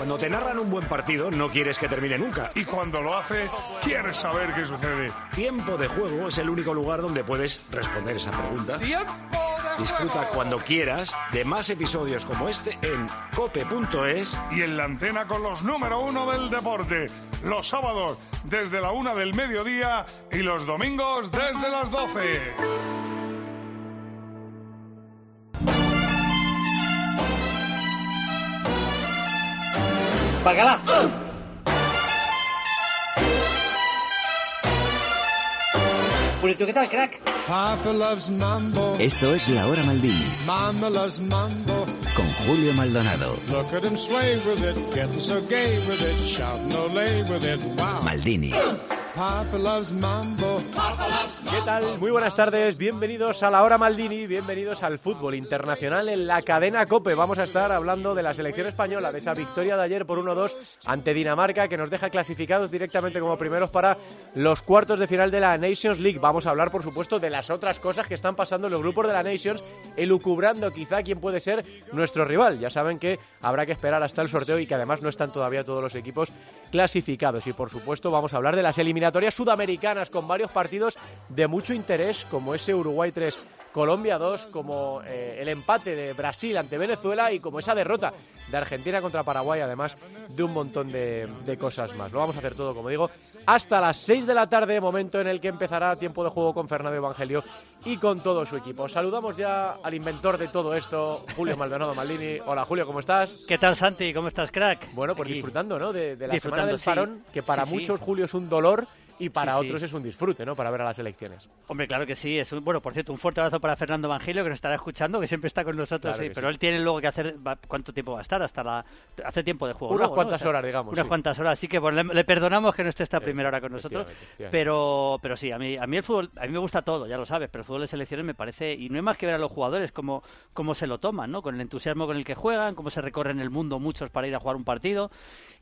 Cuando te narran un buen partido, no quieres que termine nunca. Y cuando lo hace, quieres saber qué sucede. Tiempo de Juego es el único lugar donde puedes responder esa pregunta. ¡Tiempo de Juego! Disfruta cuando quieras de más episodios como este en cope.es y en la antena con los número 1 del deporte. Los sábados desde la 1 del mediodía y los domingos desde las 12. ¡Bacalá! Purito, ¿qué tal, crack? Papa loves mambo. Esto es La Hora Maldini. Mama loves mambo. Con Julio Maldonado. Look at him sway with it, getting so gay with it, shouting olé with it, wow. Maldini. Papa loves mambo. ¿Qué tal? Muy buenas tardes, bienvenidos a La Hora Maldini, bienvenidos al fútbol internacional en la cadena COPE. Vamos a estar hablando de la selección española, de esa victoria de ayer por 1-2 ante Dinamarca, que nos deja clasificados directamente como primeros para los cuartos de final de la Nations League. Vamos a hablar, por supuesto, de las otras cosas que están pasando en los grupos de la Nations, elucubrando quizá quién puede ser nuestro rival. Ya saben que habrá que esperar hasta el sorteo y que además no están todavía todos los equipos clasificados. Y por supuesto vamos a hablar de las eliminatorias sudamericanas con varios partidos de mucho interés, como ese Uruguay 3, Colombia 2, como el empate de Brasil ante Venezuela y como esa derrota de Argentina contra Paraguay, además de un montón de cosas más. Lo vamos a hacer todo, como digo, hasta las 6 de la tarde, momento en el que empezará Tiempo de Juego con Fernando Evangelio y con todo su equipo. Saludamos ya al inventor de todo esto, Julio Maldonado Maldini. Hola, Julio, ¿cómo estás? ¿Qué tal, Santi? ¿Cómo estás, crack? Bueno, pues aquí, disfrutando, ¿no? De la semana del sí. parón, que para Sí. muchos, Julio, es un dolor y para Sí. otros es un disfrute, ¿no? Para ver a las elecciones. Hombre, claro que sí. Bueno, por cierto, un fuerte abrazo para Fernando Evangelio, que nos estará escuchando, que siempre está con nosotros. Claro Sí, que pero sí. él tiene luego que hacer... ¿Cuánto tiempo va a estar? Hace tiempo de juego. Unas luego, cuantas ¿no? O sea, horas, digamos. Unas sí. cuantas horas. Así que bueno, le perdonamos que no esté esta primera hora con nosotros. Efectivamente. Pero sí, a mí el fútbol, a mí me gusta todo, ya lo sabes, pero el fútbol de selecciones me parece, y no hay más que ver a los jugadores cómo se lo toman, ¿no? Con el entusiasmo con el que juegan, cómo se recorren el mundo muchos para ir a jugar un partido,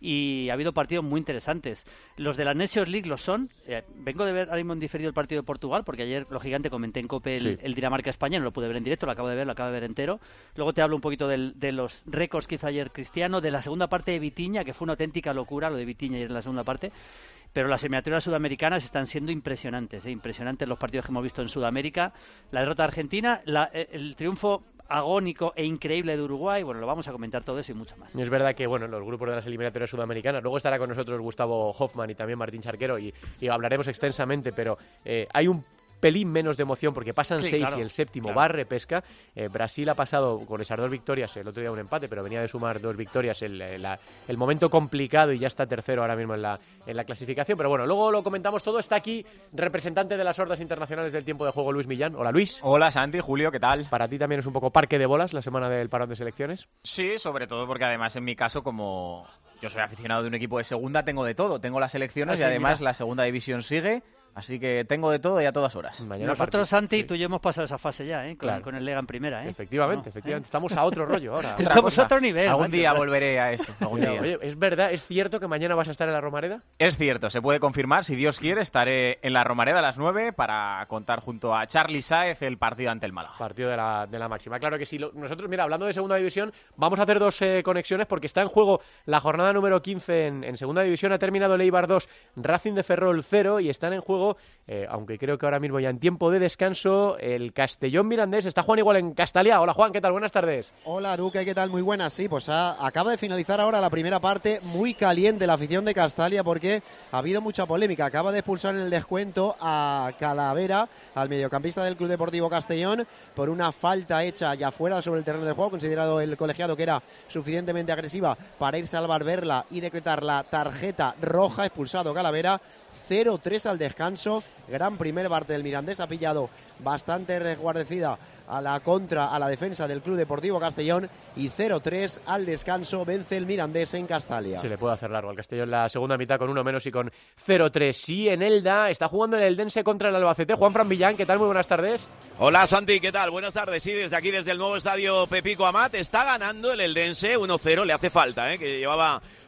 y ha habido partidos muy interesantes. Los de la Nations League lo son. Vengo de ver ahora mismo en diferido el partido de Portugal, porque ayer, lógicamente, comenté en COPE el Dinamarca-España, no lo pude ver en directo, lo acabo de ver entero. Luego te hablo un poquito de los récords que hizo ayer Cristiano, de la segunda parte de Vitinha, que fue una auténtica locura lo de Vitinha ayer en la segunda parte. Pero las eliminatorias sudamericanas están siendo impresionantes, impresionantes los partidos que hemos visto en Sudamérica. La derrota de Argentina, el triunfo agónico e increíble de Uruguay. Bueno, lo vamos a comentar todo eso y mucho más. Es verdad que, bueno, los grupos de las eliminatorias sudamericanas, luego estará con nosotros Gustavo Hoffman y también Martín Charquero y hablaremos extensamente, pero hay un pelín menos de emoción porque pasan 6 claro, y el séptimo claro. va a repesca. Brasil ha pasado con esas 2 victorias, el otro día un empate, pero venía de sumar 2 victorias, el momento complicado y ya está tercero ahora mismo en la clasificación, pero bueno, luego lo comentamos todo. Está aquí representante de las hordas internacionales del Tiempo de Juego, Luis Millán. Hola, Luis. Hola, Santi, Julio, ¿qué tal? Para ti también es un poco parque de bolas la semana del parón de selecciones. Sí, sobre todo porque además en mi caso, como yo soy aficionado de un equipo de segunda, tengo de todo. Tengo las selecciones y además la segunda división sigue. Así que tengo de todo y a todas horas. Mañana Nosotros, Santi, tú y yo hemos pasado esa fase ya, Claro. con el Lega en primera, ¿eh? Efectivamente. Estamos a otro rollo ahora. Estamos a otro nivel. Algún macho. día volveré a eso. Algún día. Oye, ¿es verdad, es cierto que mañana vas a estar en la Romareda? Es cierto, se puede confirmar. Si Dios quiere, estaré en la Romareda a las 9 para contar junto a Charly Sáez el partido ante el Málaga. Partido de la máxima. Claro que sí. Nosotros, mira, hablando de segunda división, vamos a hacer 2 conexiones porque está en juego la jornada número 15 en segunda división. Ha terminado el Eibar 2, Racing de Ferrol 0 y están en juego, aunque creo que ahora mismo ya en tiempo de descanso, el Castellón Mirandés. Está Juan igual en Castalia. Hola, Juan, ¿qué tal? Buenas tardes. Hola, Duque, ¿qué tal? Muy buenas. Sí, pues acaba de finalizar ahora la primera parte, muy caliente la afición de Castalia porque ha habido mucha polémica. Acaba de expulsar en el descuento a Calavera, al mediocampista del Club Deportivo Castellón, por una falta hecha ya fuera sobre el terreno de juego, considerado el colegiado que era suficientemente agresiva para irse al bar, verla y decretar la tarjeta roja. Expulsado Calavera. 0-3 al descanso, gran primer parte del Mirandés, ha pillado bastante resguardecida a la contra, a la defensa del Club Deportivo Castellón, y 0-3 al descanso, vence el Mirandés en Castalia. Se le puede hacer largo al Castellón la segunda mitad con 1 menos y con 0-3. Sí, en Elda está jugando el Eldense contra el Albacete. Juan Fran Villán, ¿qué tal? Muy buenas tardes. Hola, Santi, ¿qué tal? Buenas tardes. Sí, desde aquí, desde el nuevo estadio Pepico Amat, está ganando el Eldense 1-0, le hace falta, que llevaba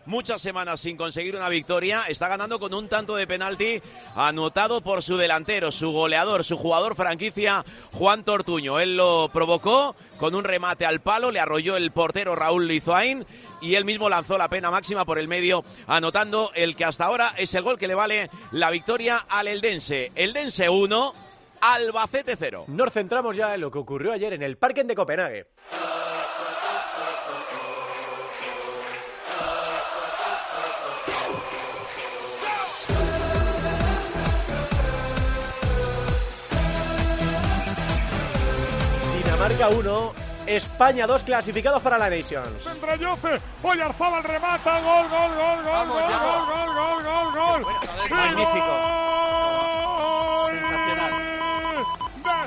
muchas semanas sin conseguir una victoria. Está ganando con un tanto de penalti anotado por su delantero, su goleador, su jugador franquicia, Juan Tortuño. Él lo provocó con un remate al palo, le arrolló el portero Raúl Lizoain y él mismo lanzó la pena máxima por el medio, anotando el que hasta ahora es el gol que le vale la victoria al Eldense. Eldense 1, Albacete 0. Nos centramos ya en lo que ocurrió ayer en el Parken de Copenhague. Dinamarca 1, España 2, clasificados para la Nations. Centra Jose, Oyarzábal remata, gol, gol, gol, gol, Vamos, gol, ya. gol, gol, gol, gol, gol. Magnífico. ¡Gol! Sensacional. ¡De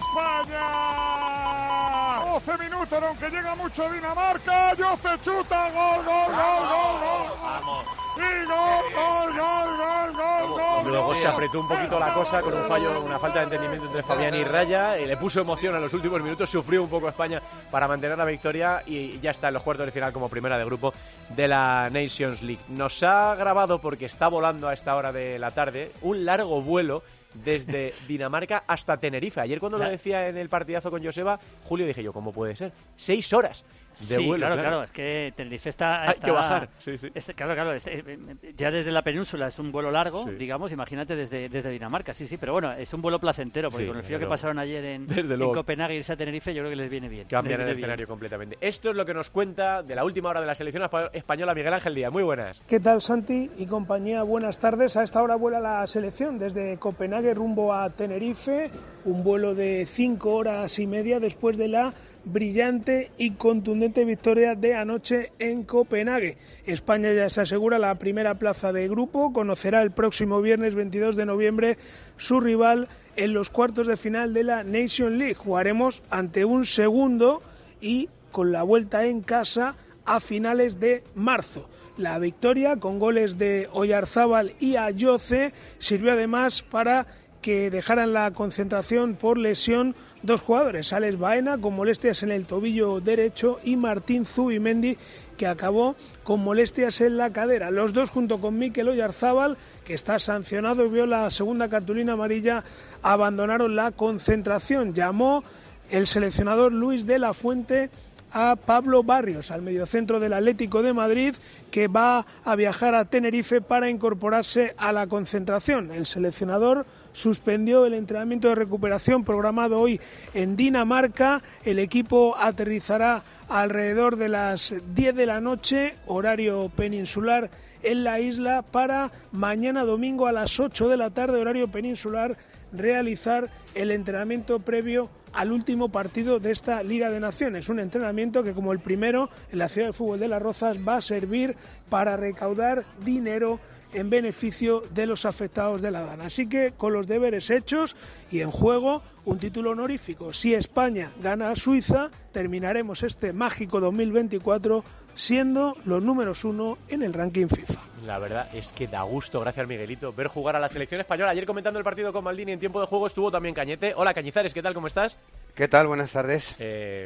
España! 12 minutos, aunque llega mucho Dinamarca. Jose chuta, gol, gol, gol, gol, gol. Vamos. Y gol, gol, gol, gol, gol, gol. Luego se apretó un poquito la cosa con un fallo, una falta de entendimiento entre Fabián y Raya, y le puso emoción a los últimos minutos, sufrió un poco España para mantener la victoria y ya está en los cuartos de final como primera de grupo de la Nations League. Nos ha grabado, porque está volando a esta hora de la tarde, un largo vuelo desde Dinamarca hasta Tenerife. Ayer cuando lo decía en el partidazo con Joseba, Julio, dije yo, ¿cómo puede ser? 6 horas de vuelo. Claro, es que Tenerife está Hay que bajar. Sí. Claro, ya desde la península es un vuelo largo, Sí. digamos, imagínate desde Dinamarca, sí, pero bueno, es un vuelo placentero, porque Sí, con el frío desde que pasaron ayer en luego. Copenhague, irse a Tenerife, yo creo que les viene bien. Cambian Les el viene escenario bien. completamente. Esto es lo que nos cuenta de la última hora de la selección española Miguel Ángel Díaz. Muy buenas. ¿Qué tal, Santi y compañía? Buenas tardes. A esta hora vuela la selección desde Copenhague rumbo a Tenerife, un vuelo de 5 horas y media después de la brillante y contundente victoria de anoche en Copenhague. España ya se asegura la primera plaza de grupo, conocerá el próximo viernes 22 de noviembre su rival en los cuartos de final de la Nation League. Jugaremos ante un segundo y con la vuelta en casa a finales de marzo. La victoria, con goles de Oyarzábal y Ayoce, sirvió además para que dejaran la concentración por lesión 2 jugadores, Alex Baena con molestias en el tobillo derecho y Martín Zubimendi, que acabó con molestias en la cadera. Los dos, junto con Mikel Oyarzábal, que está sancionado y vio la segunda cartulina amarilla, abandonaron la concentración. Llamó el seleccionador Luis de la Fuente a Pablo Barrios, al mediocentro del Atlético de Madrid, que va a viajar a Tenerife para incorporarse a la concentración. El seleccionador suspendió el entrenamiento de recuperación programado hoy en Dinamarca. El equipo aterrizará alrededor de las 10 de la noche, horario peninsular, en la isla, para mañana domingo a las 8 de la tarde, horario peninsular, realizar el entrenamiento previo al último partido de esta Liga de Naciones. Un entrenamiento que, como el primero en la ciudad de fútbol de Las Rozas, va a servir para recaudar dinero en beneficio de los afectados de la DAN. Así que, con los deberes hechos y en juego un título honorífico. Si España gana a Suiza, terminaremos este mágico 2024 siendo los números 1 en el ranking FIFA. La verdad es que da gusto, gracias Miguelito, ver jugar a la selección española. Ayer, comentando el partido con Maldini en tiempo de juego, estuvo también Cañete. Hola, Cañizares, ¿qué tal? ¿Cómo estás? ¿Qué tal? Buenas tardes.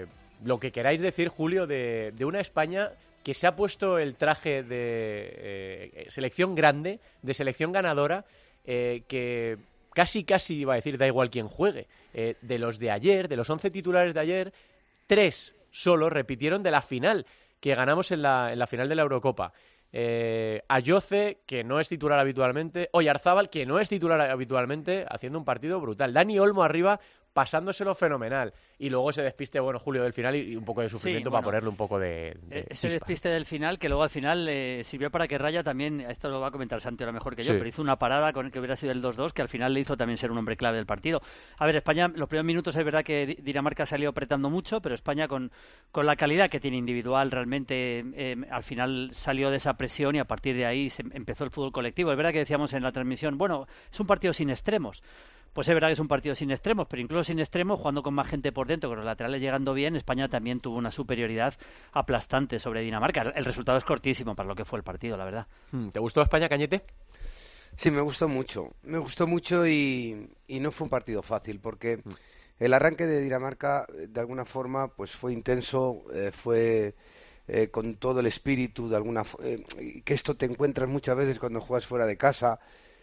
Lo que queráis decir, Julio, de una España que se ha puesto el traje de selección grande, de selección ganadora, que casi iba a decir, da igual quién juegue. De los de ayer, de los 11 titulares de ayer, 3 solo repitieron de la final que ganamos en la final de la Eurocopa. Ayoce, que no es titular habitualmente, Oyarzábal, que no es titular habitualmente, haciendo un partido brutal. Dani Olmo arriba, pasándoselo fenomenal. Y luego ese despiste, bueno, Julio, del final y un poco de sufrimiento, para ponerle un poco de ese chispa. despiste del final, que luego al final sirvió para que Raya también, esto lo va a comentar Santi ahora mejor que yo, Sí. pero hizo una parada con el que hubiera sido el 2-2, que al final le hizo también ser un hombre clave del partido. A ver, España, los primeros minutos es verdad que Dinamarca salió apretando mucho, pero España con la calidad que tiene individual realmente al final salió de esa presión y a partir de ahí empezó el fútbol colectivo. Es verdad que decíamos en la transmisión, bueno, es un partido sin extremos. Pues es verdad que es un partido sin extremos, pero incluso sin extremos, jugando con más gente por dentro, con los laterales llegando bien, España también tuvo una superioridad aplastante sobre Dinamarca. El resultado es cortísimo para lo que fue el partido, la verdad. ¿Te gustó España, Cañete? Sí, me gustó mucho y no fue un partido fácil porque el arranque de Dinamarca de alguna forma pues fue intenso, fue con todo el espíritu, que esto te encuentras muchas veces cuando juegas fuera de casa,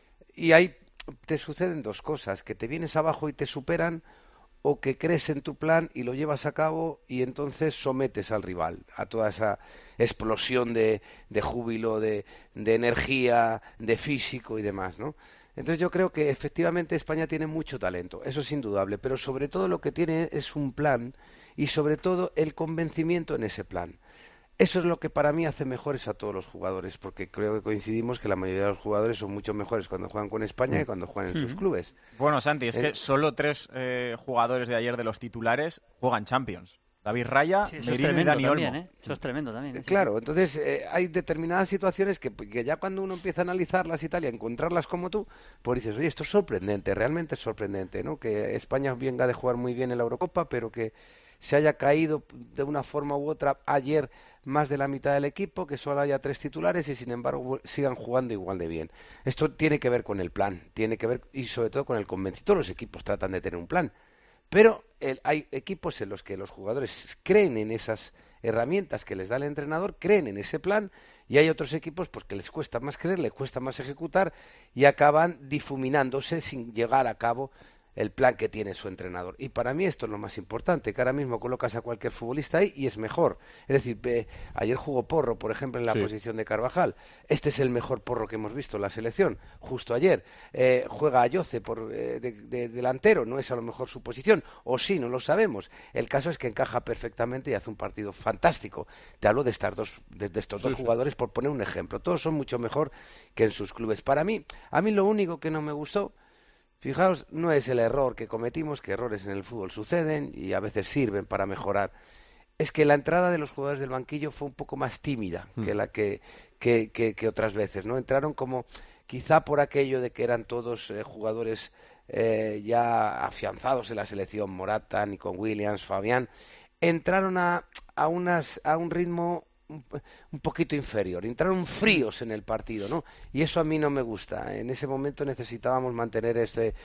y ahí te suceden dos cosas, que te vienes abajo y te superan, o que crees en tu plan y lo llevas a cabo y entonces sometes al rival a toda esa explosión de júbilo, de energía, de físico y demás, ¿no? Entonces yo creo que efectivamente España tiene mucho talento, eso es indudable, pero sobre todo lo que tiene es un plan y sobre todo el convencimiento en ese plan. Eso es lo que para mí hace mejores a todos los jugadores, porque creo que coincidimos que la mayoría de los jugadores son mucho mejores cuando juegan con España que cuando juegan en sus clubes. Bueno, Santi, es que solo 3 jugadores de ayer de los titulares juegan Champions. David Raya, Merino y Dani Olmo. Eso es tremendo también. Claro, entonces hay determinadas situaciones que ya cuando uno empieza a analizarlas y tal y a encontrarlas como tú, pues dices, oye, esto es sorprendente, realmente es sorprendente, ¿no? Que España venga de jugar muy bien en la Eurocopa, pero que se haya caído de una forma u otra ayer más de la mitad del equipo, que solo haya 3 titulares y sin embargo sigan jugando igual de bien. Esto tiene que ver con el plan, tiene que ver y sobre todo con el convencimiento. Todos los equipos tratan de tener un plan, pero hay equipos en los que los jugadores creen en esas herramientas que les da el entrenador, creen en ese plan, y hay otros equipos pues que les cuesta más creer, les cuesta más ejecutar y acaban difuminándose sin llegar a cabo el plan que tiene su entrenador. Y para mí esto es lo más importante, que ahora mismo colocas a cualquier futbolista ahí y es mejor. Es decir, ayer jugó Porro, por ejemplo, en la posición de Carvajal. Este es el mejor Porro que hemos visto en la selección, justo ayer. Juega Ayoce de delantero, no es a lo mejor su posición, o sí, no lo sabemos. El caso es que encaja perfectamente y hace un partido fantástico. Te hablo de estos dos jugadores por poner un ejemplo. Todos son mucho mejor que en sus clubes. A mí lo único que no me gustó, fijaos, no es el error que cometimos, que errores en el fútbol suceden y a veces sirven para mejorar. Es que la entrada de los jugadores del banquillo fue un poco más tímida que la que otras veces, ¿no? Entraron como, quizá por aquello de que eran todos jugadores ya afianzados en la selección, Morata, Nico Williams, Fabián, entraron a un ritmo un poquito inferior, entraron fríos en el partido, ¿no? Y eso a mí no me gusta. En ese momento necesitábamos mantener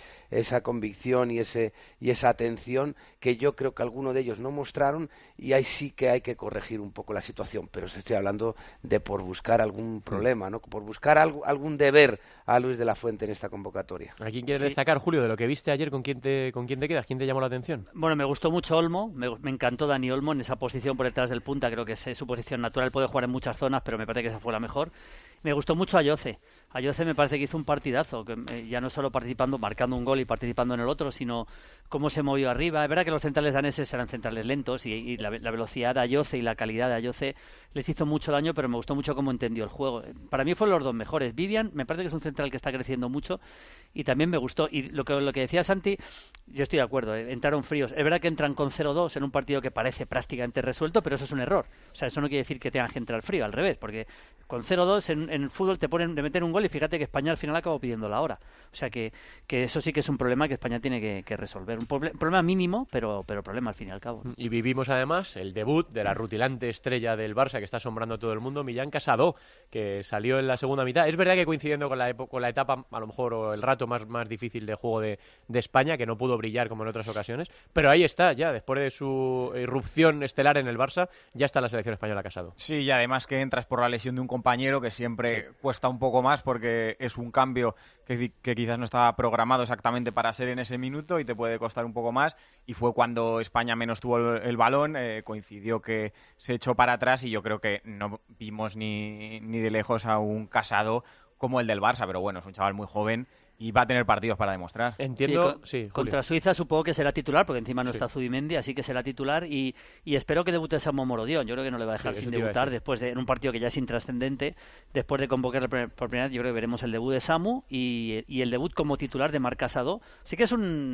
esa convicción y esa atención que yo creo que algunos de ellos no mostraron, y ahí sí que hay que corregir un poco la situación, pero estoy hablando de por buscar algún problema, ¿no? Por buscar algún deber a Luis de la Fuente en esta convocatoria. ¿A quién quieres destacar, Julio, de lo que viste ayer? ¿Con quién te quedas? ¿Quién te llamó la atención? Bueno, me gustó mucho Olmo, me encantó Dani Olmo en esa posición por detrás del punta, creo que es su posición natural, puede jugar en muchas zonas, pero me parece que esa fue la mejor. Me gustó mucho Ayoce. Ayoce me parece que hizo un partidazo, que ya no solo participando, marcando un gol y participando en el otro, sino cómo se movió arriba. Es verdad que los centrales daneses eran centrales lentos y la velocidad de Ayoce y la calidad de Ayoce les hizo mucho daño, pero me gustó mucho cómo entendió el juego. Para mí fueron los dos mejores. Vivian me parece que es un central que está creciendo mucho y también me gustó. Y lo que decía Santi, yo estoy de acuerdo, entraron fríos. Es verdad que entran con 0-2 en un partido que parece prácticamente resuelto, pero eso es un error. O sea, eso no quiere decir que tengan que entrar frío, al revés, porque con 0-2 en el fútbol te ponen de meter un gol y fíjate que España al final acabó pidiendo la hora. O sea que eso sí que es un problema que España tiene que resolver. Un problema mínimo, pero problema al fin y al cabo. Y vivimos además el debut de la rutilante estrella del Barça que está asombrando a todo el mundo, Millán Casado, que salió en la segunda mitad. Es verdad que coincidiendo con la etapa, a lo mejor, o el rato más difícil de juego de España, que no pudo brillar como en otras ocasiones, pero ahí está ya, después de su irrupción estelar en el Barça, ya está la selección española Casado. Sí, y además que entras por la lesión de un compañero que siempre cuesta un poco más porque es un cambio que quizás no estaba programado exactamente para ser en ese minuto y te puede costar un poco más, y fue cuando España menos tuvo el balón, coincidió que se echó para atrás y yo creo que no vimos ni de lejos a un Casado como el del Barça, pero bueno, es un chaval muy joven y va a tener partidos para demostrar. Entiendo, contra Suiza supongo que será titular, porque encima no está Zubimendi, así que será titular, y espero que debute Samu Morodión. Yo creo que no le va a dejar sin debutar después en un partido que ya es intrascendente, después de convocar por primera vez. Yo creo que veremos el debut de Samu y el debut como titular de Marc Casado. Sí que es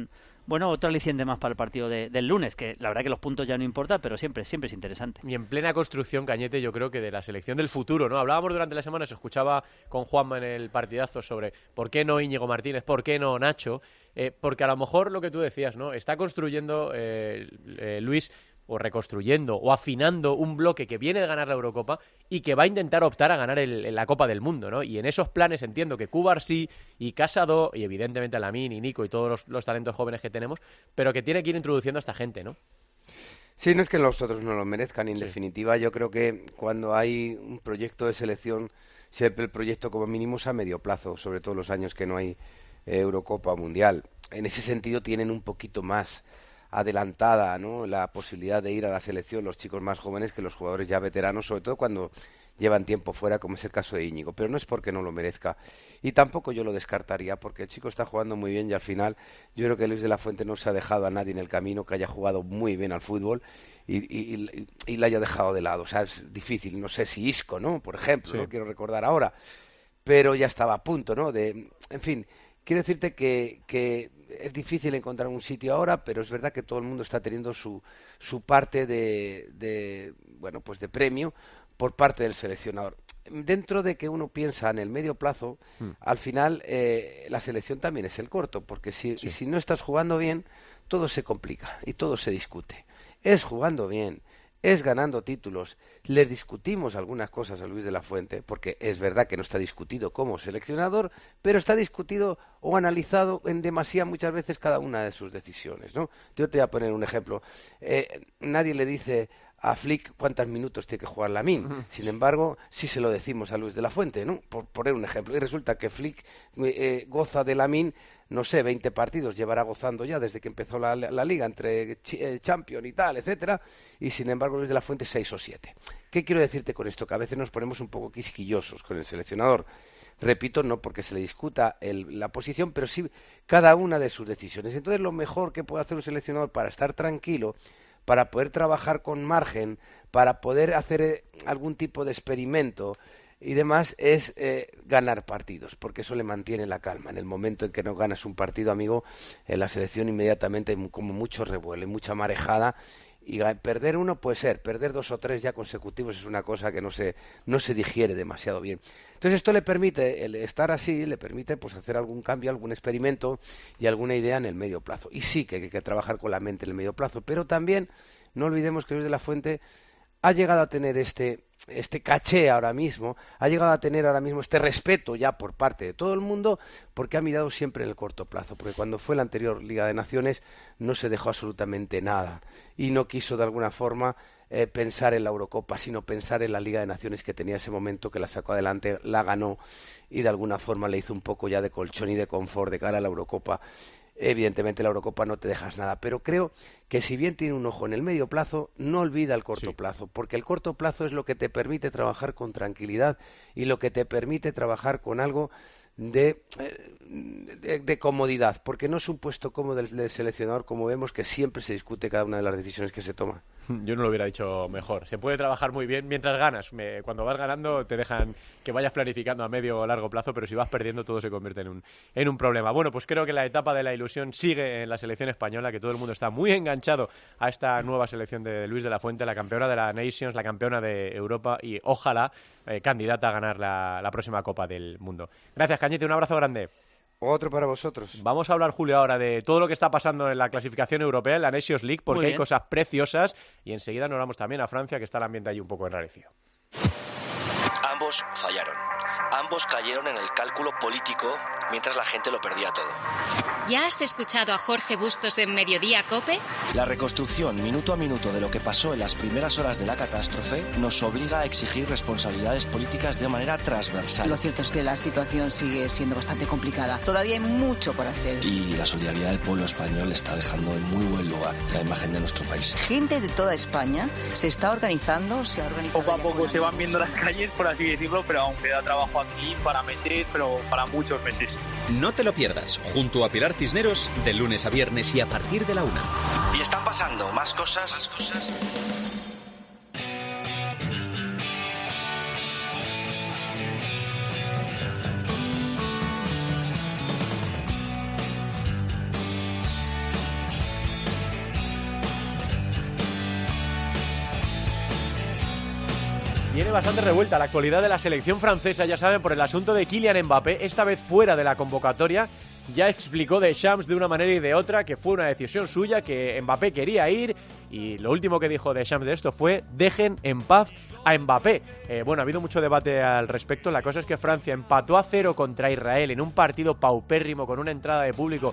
otro aliciente más para el partido del lunes, que la verdad que los puntos ya no importan, pero siempre es interesante. Y en plena construcción, Cañete, yo creo que de la selección del futuro, ¿no? Hablábamos durante la semana, se escuchaba con Juanma en el partidazo sobre por qué no Íñigo Martínez, por qué no Nacho, porque a lo mejor lo que tú decías, ¿no? Está construyendo Luis, o reconstruyendo o afinando un bloque que viene de ganar la Eurocopa y que va a intentar optar a ganar la Copa del Mundo, ¿no? Y en esos planes entiendo que Cubarsí y Casado y evidentemente Lamine y Nico y todos los talentos jóvenes que tenemos, pero que tiene que ir introduciendo a esta gente, ¿no? Sí, no es que los otros no lo merezcan. En definitiva, yo creo que cuando hay un proyecto de selección, siempre el proyecto como mínimo es a medio plazo, sobre todo los años que no hay Eurocopa o Mundial. En ese sentido tienen un poquito más adelantada, ¿no?, la posibilidad de ir a la selección los chicos más jóvenes que los jugadores ya veteranos, sobre todo cuando llevan tiempo fuera, como es el caso de Íñigo, pero no es porque no lo merezca. Y tampoco yo lo descartaría, porque el chico está jugando muy bien y al final yo creo que Luis de la Fuente no se ha dejado a nadie en el camino que haya jugado muy bien al fútbol y le haya dejado de lado. O sea, es difícil, no sé si Isco, ¿no?, por ejemplo, no quiero recordar ahora, pero ya estaba a punto, ¿no?, en fin, quiero decirte que es difícil encontrar un sitio ahora, pero es verdad que todo el mundo está teniendo su parte de premio por parte del seleccionador. Dentro de que uno piensa en el medio plazo, al final la selección también es el corto, porque si no estás jugando bien, todo se complica y todo se discute. Es jugando bien, es ganando títulos. Les discutimos algunas cosas a Luis de la Fuente, porque es verdad que no está discutido como seleccionador, pero está discutido o analizado en demasía muchas veces cada una de sus decisiones, ¿no? Yo te voy a poner un ejemplo. Nadie le dice a Flick cuántos minutos tiene que jugar Lamine. Sin embargo, sí se lo decimos a Luis de la Fuente, ¿no?, por poner un ejemplo. Y resulta que Flick goza de Lamine, no sé, 20 partidos llevará gozando ya desde que empezó la liga entre Champions y tal, etcétera, y sin embargo Luis de la Fuente 6 o 7. ¿Qué quiero decirte con esto? Que a veces nos ponemos un poco quisquillosos con el seleccionador. Repito, no porque se le discuta la posición, pero sí cada una de sus decisiones. Entonces, lo mejor que puede hacer un seleccionador para estar tranquilo, para poder trabajar con margen, para poder hacer algún tipo de experimento y demás, es ganar partidos, porque eso le mantiene la calma. En el momento en que no ganas un partido, amigo, en la selección inmediatamente hay como mucho revuelo, mucha marejada, y perder uno puede ser, perder 2 o 3 ya consecutivos es una cosa que no se digiere demasiado bien. Entonces esto le permite, el estar así, le permite pues hacer algún cambio, algún experimento y alguna idea en el medio plazo. Y sí que hay que trabajar con la mente en el medio plazo, pero también no olvidemos que Luis de la Fuente ha llegado a tener este caché ahora mismo, ha llegado a tener ahora mismo este respeto ya por parte de todo el mundo, porque ha mirado siempre en el corto plazo, porque cuando fue la anterior Liga de Naciones no se dejó absolutamente nada y no quiso de alguna forma pensar en la Eurocopa, sino pensar en la Liga de Naciones que tenía ese momento, que la sacó adelante, la ganó y de alguna forma le hizo un poco ya de colchón y de confort de cara a la Eurocopa. Evidentemente la Eurocopa no te dejas nada, pero creo que si bien tiene un ojo en el medio plazo, no olvida el corto plazo, porque el corto plazo es lo que te permite trabajar con tranquilidad y lo que te permite trabajar con algo de comodidad, porque no es un puesto cómodo del seleccionador, como vemos que siempre se discute cada una de las decisiones que se toma. Yo no lo hubiera dicho mejor. Se puede trabajar muy bien mientras ganas. Cuando vas ganando te dejan que vayas planificando a medio o largo plazo, pero si vas perdiendo todo se convierte en un problema. Bueno, pues creo que la etapa de la ilusión sigue en la selección española, que todo el mundo está muy enganchado a esta nueva selección de Luis de la Fuente, la campeona de la Nations, la campeona de Europa y ojalá candidata a ganar la próxima Copa del Mundo. Gracias, Cañete, un abrazo grande. Otro para vosotros. Vamos a hablar, Julio, ahora de todo lo que está pasando en la clasificación europea, en la Nations League, porque hay cosas preciosas, y enseguida nos vamos también a Francia, que está el ambiente allí un poco enrarecido. Ambos fallaron. Ambos cayeron en el cálculo político mientras la gente lo perdía todo. ¿Ya has escuchado a Jorge Bustos en Mediodía COPE? La reconstrucción minuto a minuto de lo que pasó en las primeras horas de la catástrofe nos obliga a exigir responsabilidades políticas de manera transversal. Lo cierto es que la situación sigue siendo bastante complicada. Todavía hay mucho por hacer. Y la solidaridad del pueblo español está dejando en muy buen lugar la imagen de nuestro país. Gente de toda España se está organizando, Poco a poco se van viendo las calles, por así decirlo, pero aún queda trabajo aquí para meses, pero para muchos meses. No te lo pierdas, junto a Pilar Cisneros, de lunes a viernes y a partir de la 1. Y están pasando más cosas. Viene bastante revuelta la actualidad de la selección francesa, ya saben, por el asunto de Kylian Mbappé, esta vez fuera de la convocatoria. Ya explicó Deschamps de una manera y de otra que fue una decisión suya, que Mbappé quería ir, y lo último que dijo Deschamps de esto fue: dejen en paz a Mbappé. Bueno, ha habido mucho debate al respecto. La cosa es que Francia empató a 0 contra Israel en un partido paupérrimo con una entrada de público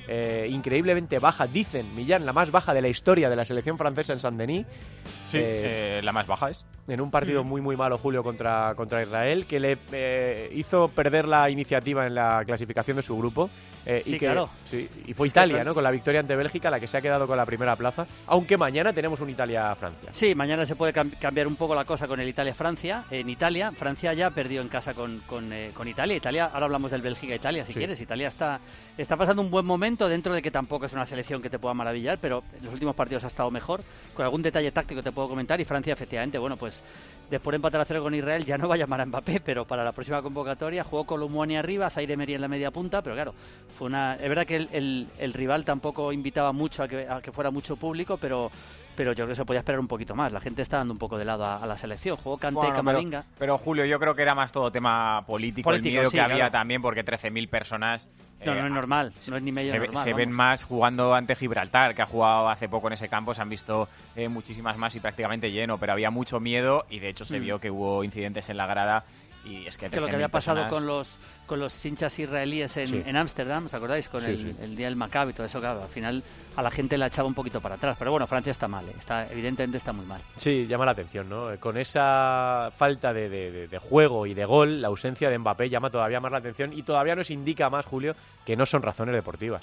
increíblemente baja, dicen, Millán, la más baja de la historia de la selección francesa en Saint-Denis. Sí, la más baja es. En un partido muy muy malo, Julio, contra Israel, que le hizo perder la iniciativa en la clasificación de su grupo. Claro. Sí, y fue Italia, ¿no? Con la victoria ante Bélgica, la que se ha quedado con la primera plaza, aunque mañana tenemos un Italia-Francia. Sí, mañana se puede cambiar un poco la cosa con el Italia-Francia. En Italia, Francia ya perdió en casa con Italia. Ahora hablamos del Bélgica-Italia, si quieres. Italia está pasando un buen momento, dentro de que tampoco es una selección que te pueda maravillar, pero en los últimos partidos ha estado mejor. Con algún detalle táctico te puedo comentar. Y Francia, efectivamente, bueno, pues después de empatar a 0 con Israel, ya no va a llamar a Mbappé, pero para la próxima convocatoria jugó Colomboani arriba, Zaire Emery en la media punta, pero claro, es verdad que el rival tampoco invitaba mucho a que fuera mucho público, pero yo creo que se podía esperar un poquito más. La gente está dando un poco de lado a la selección. Jugó Kanté, Camavinga. Pero Julio, yo creo que era más todo tema político el miedo que había también, porque 13.000 personas... No es normal, no es ni medio normal. Se ven más jugando ante Gibraltar, que ha jugado hace poco en ese campo, se han visto muchísimas más y prácticamente lleno, pero había mucho miedo y de hecho se vio que hubo incidentes en la grada. Y es que lo que había pasado con los hinchas israelíes en Ámsterdam, ¿os acordáis? Con el día del Maccabi y todo eso, claro, al final a la gente la echaba un poquito para atrás. Pero bueno, Francia está mal, evidentemente está muy mal. Sí, llama la atención, ¿no? Con esa falta de juego y de gol, la ausencia de Mbappé llama todavía más la atención y todavía nos indica más, Julio, que no son razones deportivas.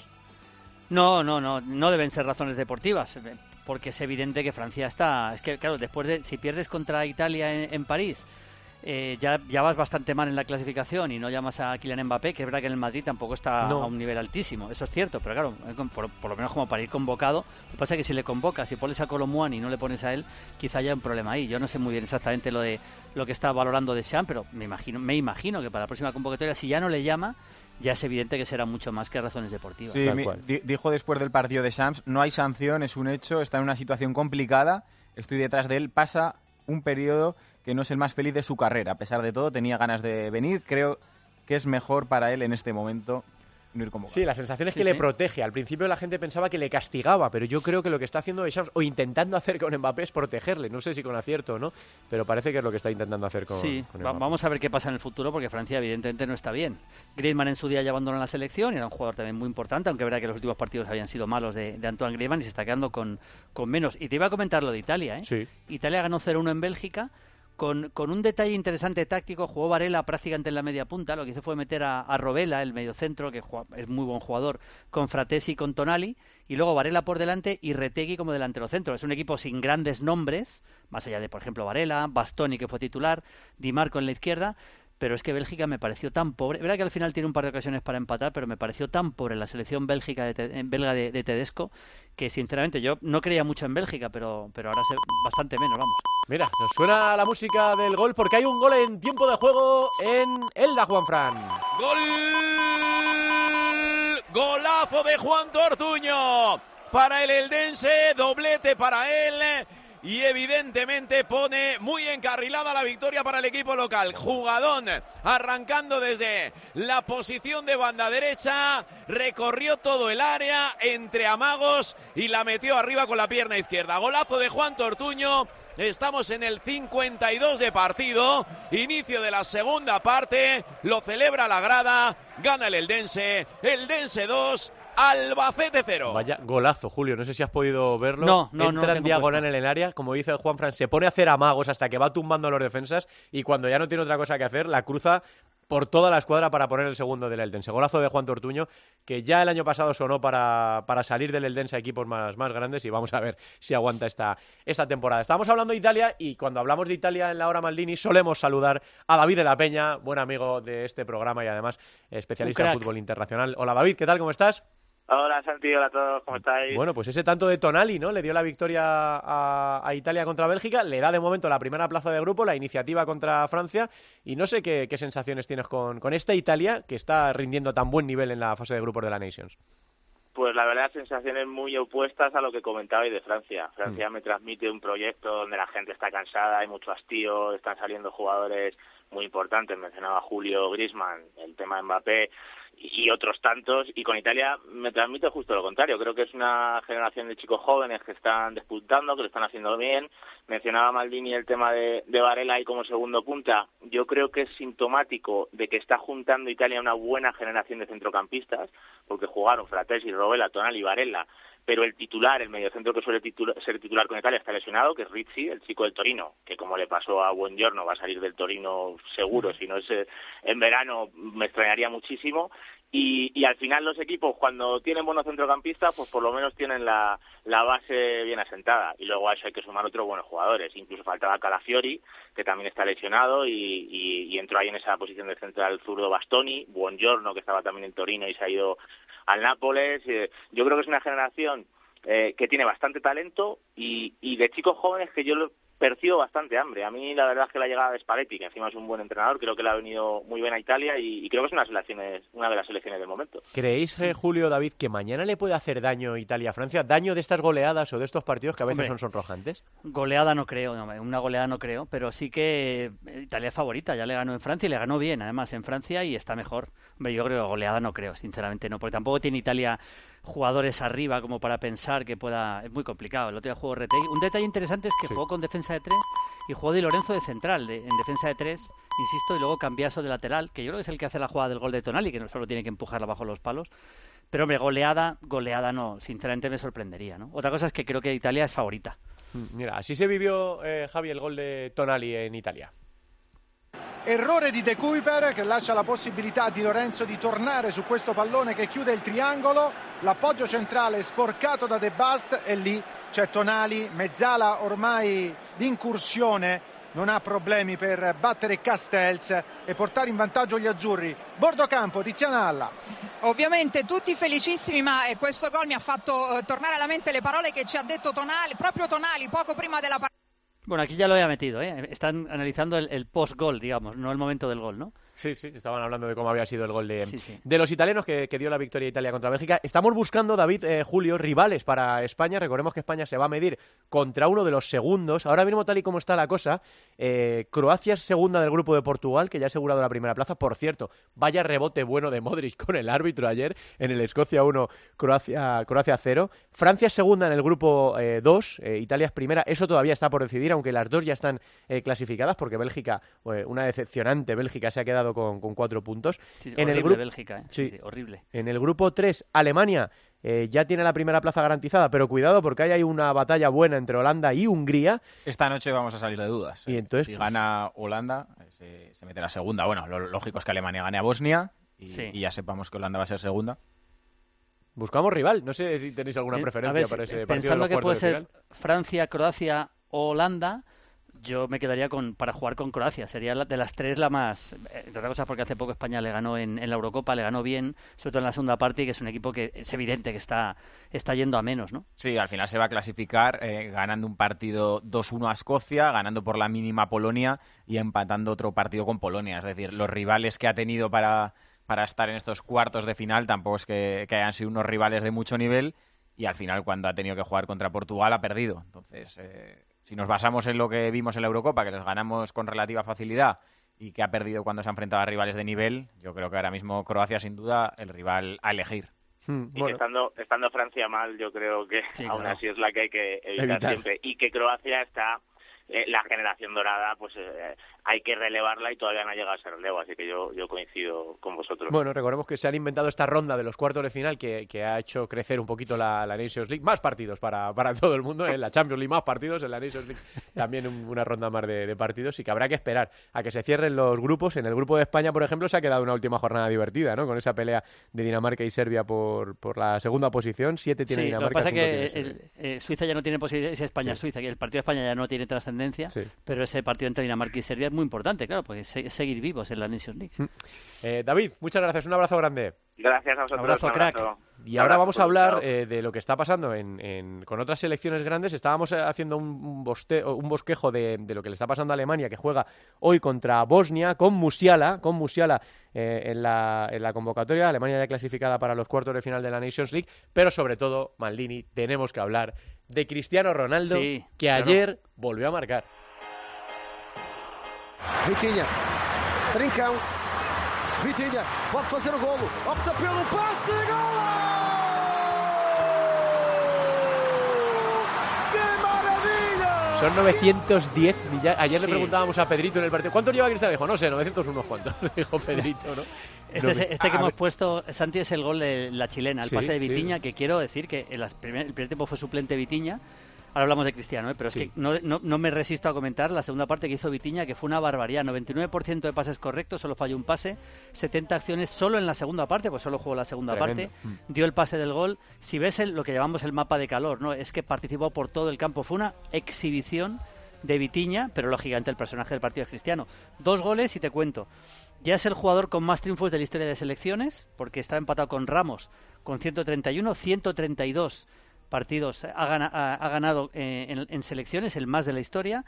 No deben ser razones deportivas, porque es evidente que Francia está... Es que, claro, si pierdes contra Italia en París... ya vas bastante mal en la clasificación y no llamas a Kylian Mbappé, que es verdad que en el Madrid tampoco está a un nivel altísimo, eso es cierto, pero claro, por lo menos como para ir convocado. Lo que pasa es que si le convocas, si pones a Colomboani y no le pones a él, quizá haya un problema ahí. Yo no sé muy bien exactamente lo que está valorando Deschamps, pero me imagino que para la próxima convocatoria, si ya no le llama, ya es evidente que será mucho más que razones deportivas. Sí, dijo después del partido de Deschamps, no hay sanción, es un hecho, está en una situación complicada, estoy detrás de él, pasa un periodo que no es el más feliz de su carrera. A pesar de todo, tenía ganas de venir. Creo que es mejor para él en este momento no ir convocado. Sí, la sensación es que le protege. Al principio la gente pensaba que le castigaba, pero yo creo que lo que está haciendo Deschamps, o intentando hacer con Mbappé, es protegerle. No sé si con acierto o no, pero parece que es lo que está intentando hacer con Mbappé. Vamos a ver qué pasa en el futuro, porque Francia evidentemente no está bien. Griezmann en su día ya abandonó la selección, y era un jugador también muy importante, aunque es verdad que los últimos partidos habían sido malos de Antoine Griezmann y se está quedando con menos. Y te iba a comentar lo de Italia, ¿eh? Sí. Italia ganó 0-1 en Bélgica. Con un detalle interesante táctico, jugó Varela prácticamente en la media punta. Lo que hizo fue meter a Robela, el mediocentro, que es muy buen jugador, con Fratesi y con Tonali, y luego Varela por delante y Retegui como delantero centro. Es un equipo sin grandes nombres, más allá de, por ejemplo, Varela, Bastoni, que fue titular, Di Marco en la izquierda, pero es que Bélgica me pareció tan pobre. Es verdad que al final tiene un par de ocasiones para empatar, pero me pareció tan pobre la selección belga de Tedesco, que sinceramente yo no creía mucho en Bélgica, pero ahora sé bastante menos, vamos. Mira, nos suena la música del gol porque hay un gol en tiempo de juego en Elda, Juanfran. ¡Gol! ¡Golazo de Juan Tortuño! Para el eldense, doblete para él. Y evidentemente pone muy encarrilada la victoria para el equipo local. Jugadón, arrancando desde la posición de banda derecha, recorrió todo el área entre amagos y la metió arriba con la pierna izquierda. Golazo de Juan Tortuño. Estamos en el 52 de partido, inicio de la segunda parte, lo celebra la grada, gana el Eldense 2, Albacete 0. Vaya golazo, Julio, no sé si has podido verlo. No, entra en diagonal en el área, como dice Juanfran, se pone a hacer amagos hasta que va tumbando a los defensas y cuando ya no tiene otra cosa que hacer, la cruza por toda la escuadra para poner el segundo del Eldense. Golazo de Juan Tortuño, que ya el año pasado sonó para salir del Eldense a equipos más grandes, y vamos a ver si aguanta esta temporada. Estábamos hablando de Italia, y cuando hablamos de Italia en la hora Maldini solemos saludar a David de la Peña, buen amigo de este programa y además especialista en fútbol internacional. Hola David, ¿qué tal? ¿Cómo estás? Hola Santi, hola a todos, ¿cómo estáis? Bueno, pues ese tanto de Tonali, ¿no? Le dio la victoria a Italia contra Bélgica, le da de momento la primera plaza de grupo, la iniciativa contra Francia, y no sé qué sensaciones tienes con esta Italia que está rindiendo tan buen nivel en la fase de grupos de la Nations. Pues la verdad, sensaciones muy opuestas a lo que comentabais de Francia. Francia me transmite un proyecto donde la gente está cansada, hay mucho hastío, están saliendo jugadores muy importantes, mencionaba Julio, Griezmann, el tema de Mbappé, y otros tantos, y con Italia me transmite justo lo contrario. Creo que es una generación de chicos jóvenes que están despuntando, que lo están haciendo bien. Mencionaba Maldini el tema de Barella ahí como segundo punta. Yo creo que es sintomático de que está juntando Italia una buena generación de centrocampistas, porque jugaron Fratesi, Rovella, Tonali y Barella, pero el titular, el mediocentro que suele ser titular con Italia está lesionado, que es Rizzi, el chico del Torino, que como le pasó a Buongiorno va a salir del Torino seguro, si no es en verano me extrañaría muchísimo. Y al final los equipos, cuando tienen buenos centrocampistas, pues por lo menos tienen la base bien asentada. Y luego a eso hay que sumar otros buenos jugadores. Incluso faltaba Calafiori, que también está lesionado, y entró ahí en esa posición de central zurdo Bastoni, Buongiorno, que estaba también en Torino y se ha ido al Nápoles. Yo creo que es una generación que tiene bastante talento y de chicos jóvenes que yo percibo bastante hambre. A mí la verdad es que la llegada de Spalletti, que encima es un buen entrenador, creo que le ha venido muy bien a Italia y creo que es una de las selecciones del momento. ¿Creéis, Julio, David, que mañana le puede hacer daño Italia a Francia? ¿Daño de estas goleadas o de estos partidos que a veces son sonrojantes? Goleada no creo, una goleada no creo, pero sí que Italia es favorita, ya le ganó en Francia y le ganó bien, además en Francia, y está mejor. Hombre, yo creo que goleada no creo, sinceramente no, porque tampoco tiene Italia jugadores arriba como para pensar que pueda... Es muy complicado. El otro día jugó Retegui. Un detalle interesante es que jugó con defensa de 3 y jugó Di Lorenzo de central, en defensa de 3, insisto, y luego Cambiaso de lateral, que yo creo que es el que hace la jugada del gol de Tonali, que no solo tiene que empujarla bajo los palos. Pero, hombre, goleada no, sinceramente me sorprendería, ¿no? Otra cosa es que creo que Italia es favorita. Mira, así se vivió, Javi, el gol de Tonali en Italia. Errore di De Kuyper che lascia la possibilità a Di Lorenzo di tornare su questo pallone che chiude il triangolo, l'appoggio centrale sporcato da De Bast e lì c'è Tonali, mezzala ormai d'incursione, non ha problemi per battere Castells e portare in vantaggio gli azzurri. Bordocampo, Tiziana Alla. Ovviamente tutti felicissimi, ma questo gol mi ha fatto tornare alla mente le parole che ci ha detto Tonali, proprio Tonali poco prima della partita. Bueno, aquí ya lo había metido, ¿eh? Están analizando el post-gol, digamos, no el momento del gol, ¿no? Sí, estaban hablando de cómo había sido el gol de los italianos que dio la victoria a Italia contra Bélgica. Estamos buscando, David, Julio, rivales para España. Recordemos que España se va a medir contra uno de los segundos. Ahora mismo, tal y como está la cosa, Croacia es segunda del grupo de Portugal, que ya ha asegurado la primera plaza. Por cierto, vaya rebote bueno de Modric con el árbitro ayer en el Escocia 1, Croacia 0. Francia es segunda en el grupo 2, Italia es primera. Eso todavía está por decidir, aunque las dos ya están clasificadas, porque Bélgica, una decepcionante Bélgica, se ha quedado con 4 puntos. Sí, en el grupo Bélgica, sí, horrible. En el grupo 3, Alemania ya tiene la primera plaza garantizada, pero cuidado porque ahí hay una batalla buena entre Holanda y Hungría. Esta noche vamos a salir de dudas. Y entonces, si gana Holanda, se mete la segunda. Bueno, lo lógico es que Alemania gane a Bosnia y ya sepamos que Holanda va a ser segunda. Buscamos rival. No sé si tenéis alguna preferencia para ese partido. Pensando que puede ser final. Francia, Croacia o Holanda, yo me quedaría para jugar con Croacia. Sería de las tres la más... De otra cosa porque hace poco España le ganó en la Eurocopa, le ganó bien, sobre todo en la segunda parte, y que es un equipo que es evidente que está yendo a menos, ¿no? Sí, al final se va a clasificar ganando un partido 2-1 a Escocia, ganando por la mínima a Polonia y empatando otro partido con Polonia. Es decir, los rivales que ha tenido para estar en estos cuartos de final tampoco es que hayan sido unos rivales de mucho nivel, y al final cuando ha tenido que jugar contra Portugal ha perdido. Entonces... si nos basamos en lo que vimos en la Eurocopa, que les ganamos con relativa facilidad y que ha perdido cuando se ha enfrentado a rivales de nivel, yo creo que ahora mismo Croacia, sin duda, el rival a elegir. Y que estando Francia mal, yo creo que aún así es la que hay que evitar siempre. Y que Croacia está... la generación dorada, pues hay que relevarla y todavía no ha llegado a ser relevo, así que yo coincido con vosotros. Bueno, recordemos que se han inventado esta ronda de los cuartos de final que ha hecho crecer un poquito la Nations League. Más partidos para todo el mundo, en la Champions League más partidos, en la Nations League también una ronda más de partidos, y que habrá que esperar a que se cierren los grupos. En el grupo de España, por ejemplo, se ha quedado una última jornada divertida, ¿no? Con esa pelea de Dinamarca y Serbia por la segunda posición. 7 tiene Dinamarca. Lo que pasa es que Suiza ya no tiene posibilidad, es España-Suiza, que el partido de España ya no tiene trascendencia. Pero ese partido entre Dinamarca y Serbia es muy importante, claro, porque es seguir vivos en la Nations League. David, muchas gracias, un abrazo grande. Gracias a vosotros. Abrazo, crack. Y ahora vamos a hablar de lo que está pasando con otras selecciones grandes. Estábamos haciendo un bosquejo de lo que le está pasando a Alemania, que juega hoy contra Bosnia, con Musiala en la convocatoria. Alemania ya clasificada para los cuartos de final de la Nations League, pero sobre todo, Maldini, tenemos que hablar de Cristiano Ronaldo, que ayer volvió a marcar. Vitinha, Trincão, Vitinha pode fazer o golo, opta pelo passe, golo! ¡Qué maravilla! Son 910 millones. Ayer le Sí. preguntábamos a Pedrito en el partido, ¿cuántos lleva Cristiano? Dijo, no sé, 900 unos cuantos, dijo Pedrito, ¿no? Este que hemos puesto, Santi, es el gol de la chilena, el Sí, pase de sí. Vitinha, que quiero decir que el primer tiempo fue suplente Vitinha. Ahora hablamos de Cristiano, pero es Sí. que no me resisto a comentar la segunda parte que hizo Vitinha, que fue una barbaridad. 99% de pases correctos, solo falló un pase. 70 acciones solo en la segunda parte, pues solo jugó la segunda Tremendo. parte. Dio el pase del gol. Si ves lo que llamamos el mapa de calor, ¿no? Es que participó por todo el campo. Fue una exhibición de Vitinha, pero lógicamente el personaje del partido es Cristiano. 2 goles y te cuento. Ya es el jugador con más triunfos de la historia de selecciones, porque está empatado con Ramos con 131, 132 partidos ha ganado en selecciones, el más de la historia.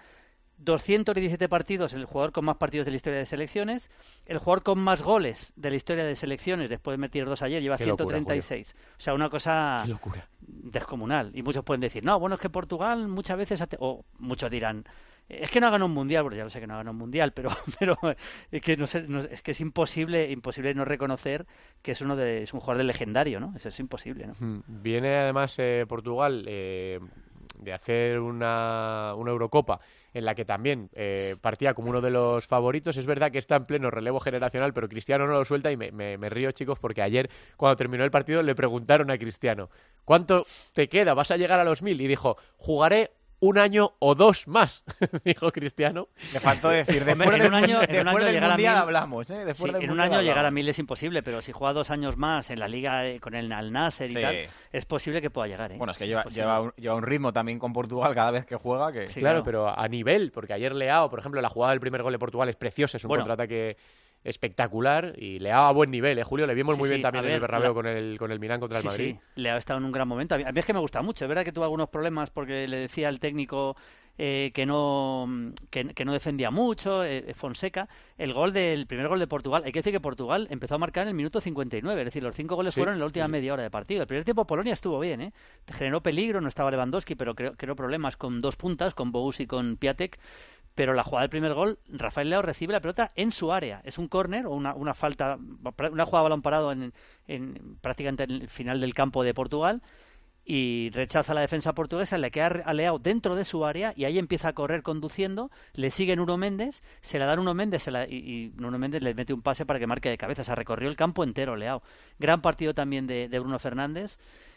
217 partidos, el jugador con más partidos de la historia de selecciones. El jugador con más goles de la historia de selecciones, después de meter 2 ayer, lleva Qué locura, 136. O sea, una cosa Qué locura. descomunal. Y muchos pueden decir, no, bueno, es que Portugal muchas veces, o muchos dirán, es que no ha ganado un mundial, porque ya lo sé que no ha ganado un mundial, pero es que es que es imposible no reconocer que es es un jugador legendario, ¿no? Eso es imposible, ¿no? Viene además Portugal de hacer una Eurocopa en la que también partía como uno de los favoritos. Es verdad que está en pleno relevo generacional, pero Cristiano no lo suelta y me río, chicos, porque ayer cuando terminó el partido le preguntaron a Cristiano, ¿cuánto te queda? ¿Vas a llegar a los 1000? Y dijo, jugaré 1 año o 2 más, dijo Cristiano. Le faltó decir, después en un año del llegar a Mundial 1000, hablamos, ¿eh? Después sí, del en un Mundial año llegar a hablamos. 1000 es imposible, pero si juega 2 años más en la Liga con el Al Nassr y Sí. tal, es posible que pueda llegar, ¿eh? Bueno, es que posible. lleva un ritmo también con Portugal cada vez que juega. Que... Sí, claro, pero a nivel, porque ayer Leao, por ejemplo, la jugada del primer gol de Portugal es preciosa, es un contraataque espectacular y Leao a buen nivel, Julio, le vimos muy bien también en el Bernabéu con el Milán contra el Madrid. Sí, Leao ha estado en un gran momento. A mí es que me gusta mucho, es verdad que tuvo algunos problemas porque le decía al técnico que no defendía mucho, Fonseca. El primer gol de Portugal, hay que decir que Portugal empezó a marcar en el minuto 59, es decir, los 5 goles fueron en la última media hora de partido. El primer tiempo Polonia estuvo bien, ¿eh? Generó peligro, no estaba Lewandowski, pero creó problemas con 2 puntas, con Bous y con Piatek. Pero la jugada del primer gol, Rafael Leao recibe la pelota en su área. Es un córner o una falta, una jugada de balón parado prácticamente en el final del campo de Portugal, y rechaza la defensa portuguesa, le queda a Leao dentro de su área y ahí empieza a correr conduciendo, le sigue Nuno Méndez, se la da Nuno Méndez y Nuno Méndez le mete un pase para que marque de cabeza. Se recorrió el campo entero Leao. Gran partido también de Bruno Fernández.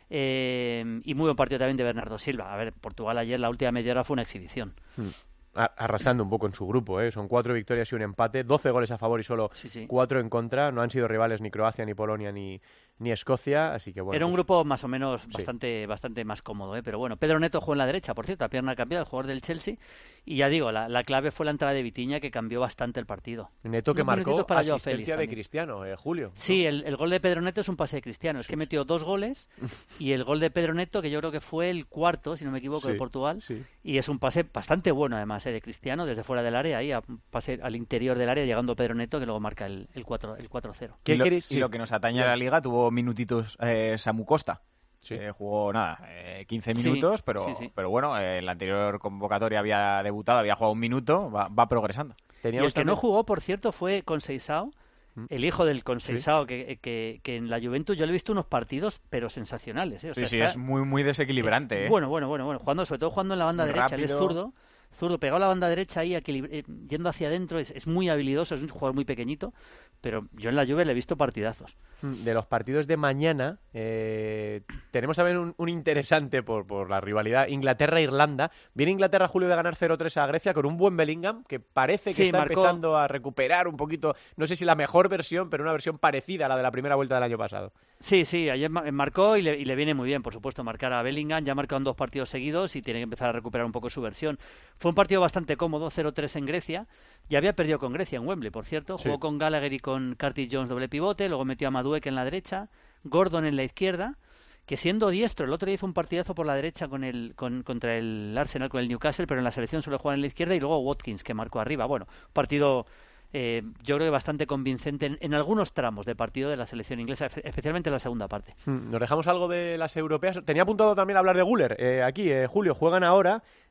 Y muy buen partido también de Bernardo Silva. A ver, Portugal ayer la última media hora fue una exhibición. Arrasando un poco en su grupo, ¿eh? Son 4 victorias y un empate, 12 goles a favor y solo 4 en contra. No han sido rivales ni Croacia, ni Polonia, ni Escocia, así que bueno. Era un grupo más o menos bastante más cómodo, ¿eh? Pero bueno, Pedro Neto jugó en la derecha, por cierto, la pierna cambiada, el jugador del Chelsea. Y ya digo, la clave fue la entrada de Vitinha, que cambió bastante el partido. Neto que Unos marcó minutitos para Joao asistencia Félix de también. Cristiano, Julio. Sí, el gol de Pedro Neto es un pase de Cristiano. Es que metió 2 goles y el gol de Pedro Neto, que yo creo que fue el cuarto, si no me equivoco, de Portugal. Y es un pase bastante bueno, además, de Cristiano, desde fuera del área, ahí a un pase al interior del área, llegando Pedro Neto, que luego marca el 4-0. Y lo que nos atañe a la Liga, tuvo minutitos Samu Costa. Jugó 15 minutos, pero bueno, en la anterior convocatoria había debutado, había jugado 1 minuto, va progresando. Y el que no jugó, por cierto, fue Conceição, el hijo del Conceição, que en la Juventus yo le he visto unos partidos, pero sensacionales. O sea, es muy desequilibrante. Bueno, sobre todo jugando en la banda derecha, él es zurdo, pegado a la banda derecha ahí, yendo hacia adentro, es muy habilidoso, es un jugador muy pequeñito, pero yo en la Juve le he visto partidazos. De los partidos de mañana, tenemos también un interesante por la rivalidad Inglaterra-Irlanda. Viene Inglaterra, Julio, de ganar 0-3 a Grecia con un buen Bellingham que parece que está empezando a recuperar un poquito, no sé si la mejor versión, pero una versión parecida a la de la primera vuelta del año pasado. Sí, ayer marcó y le viene muy bien, por supuesto, marcar a Bellingham. Ya ha marcado en 2 partidos seguidos y tiene que empezar a recuperar un poco su versión. Fue un partido bastante cómodo, 0-3 en Grecia. Ya había perdido con Grecia en Wembley, por cierto. Jugó con Gallagher y con Curtis Jones doble pivote, luego metió a Madueke en la derecha, Gordon en la izquierda, que siendo diestro, el otro día hizo un partidazo por la derecha contra el Arsenal, con el Newcastle, pero en la selección suele jugar en la izquierda, y luego Watkins, que marcó arriba. Bueno, partido yo creo que bastante convincente en algunos tramos de partido de la selección inglesa, especialmente en la segunda parte. Nos dejamos algo de las europeas. Tenía apuntado también hablar de Güler. Aquí, Julio, juegan ahora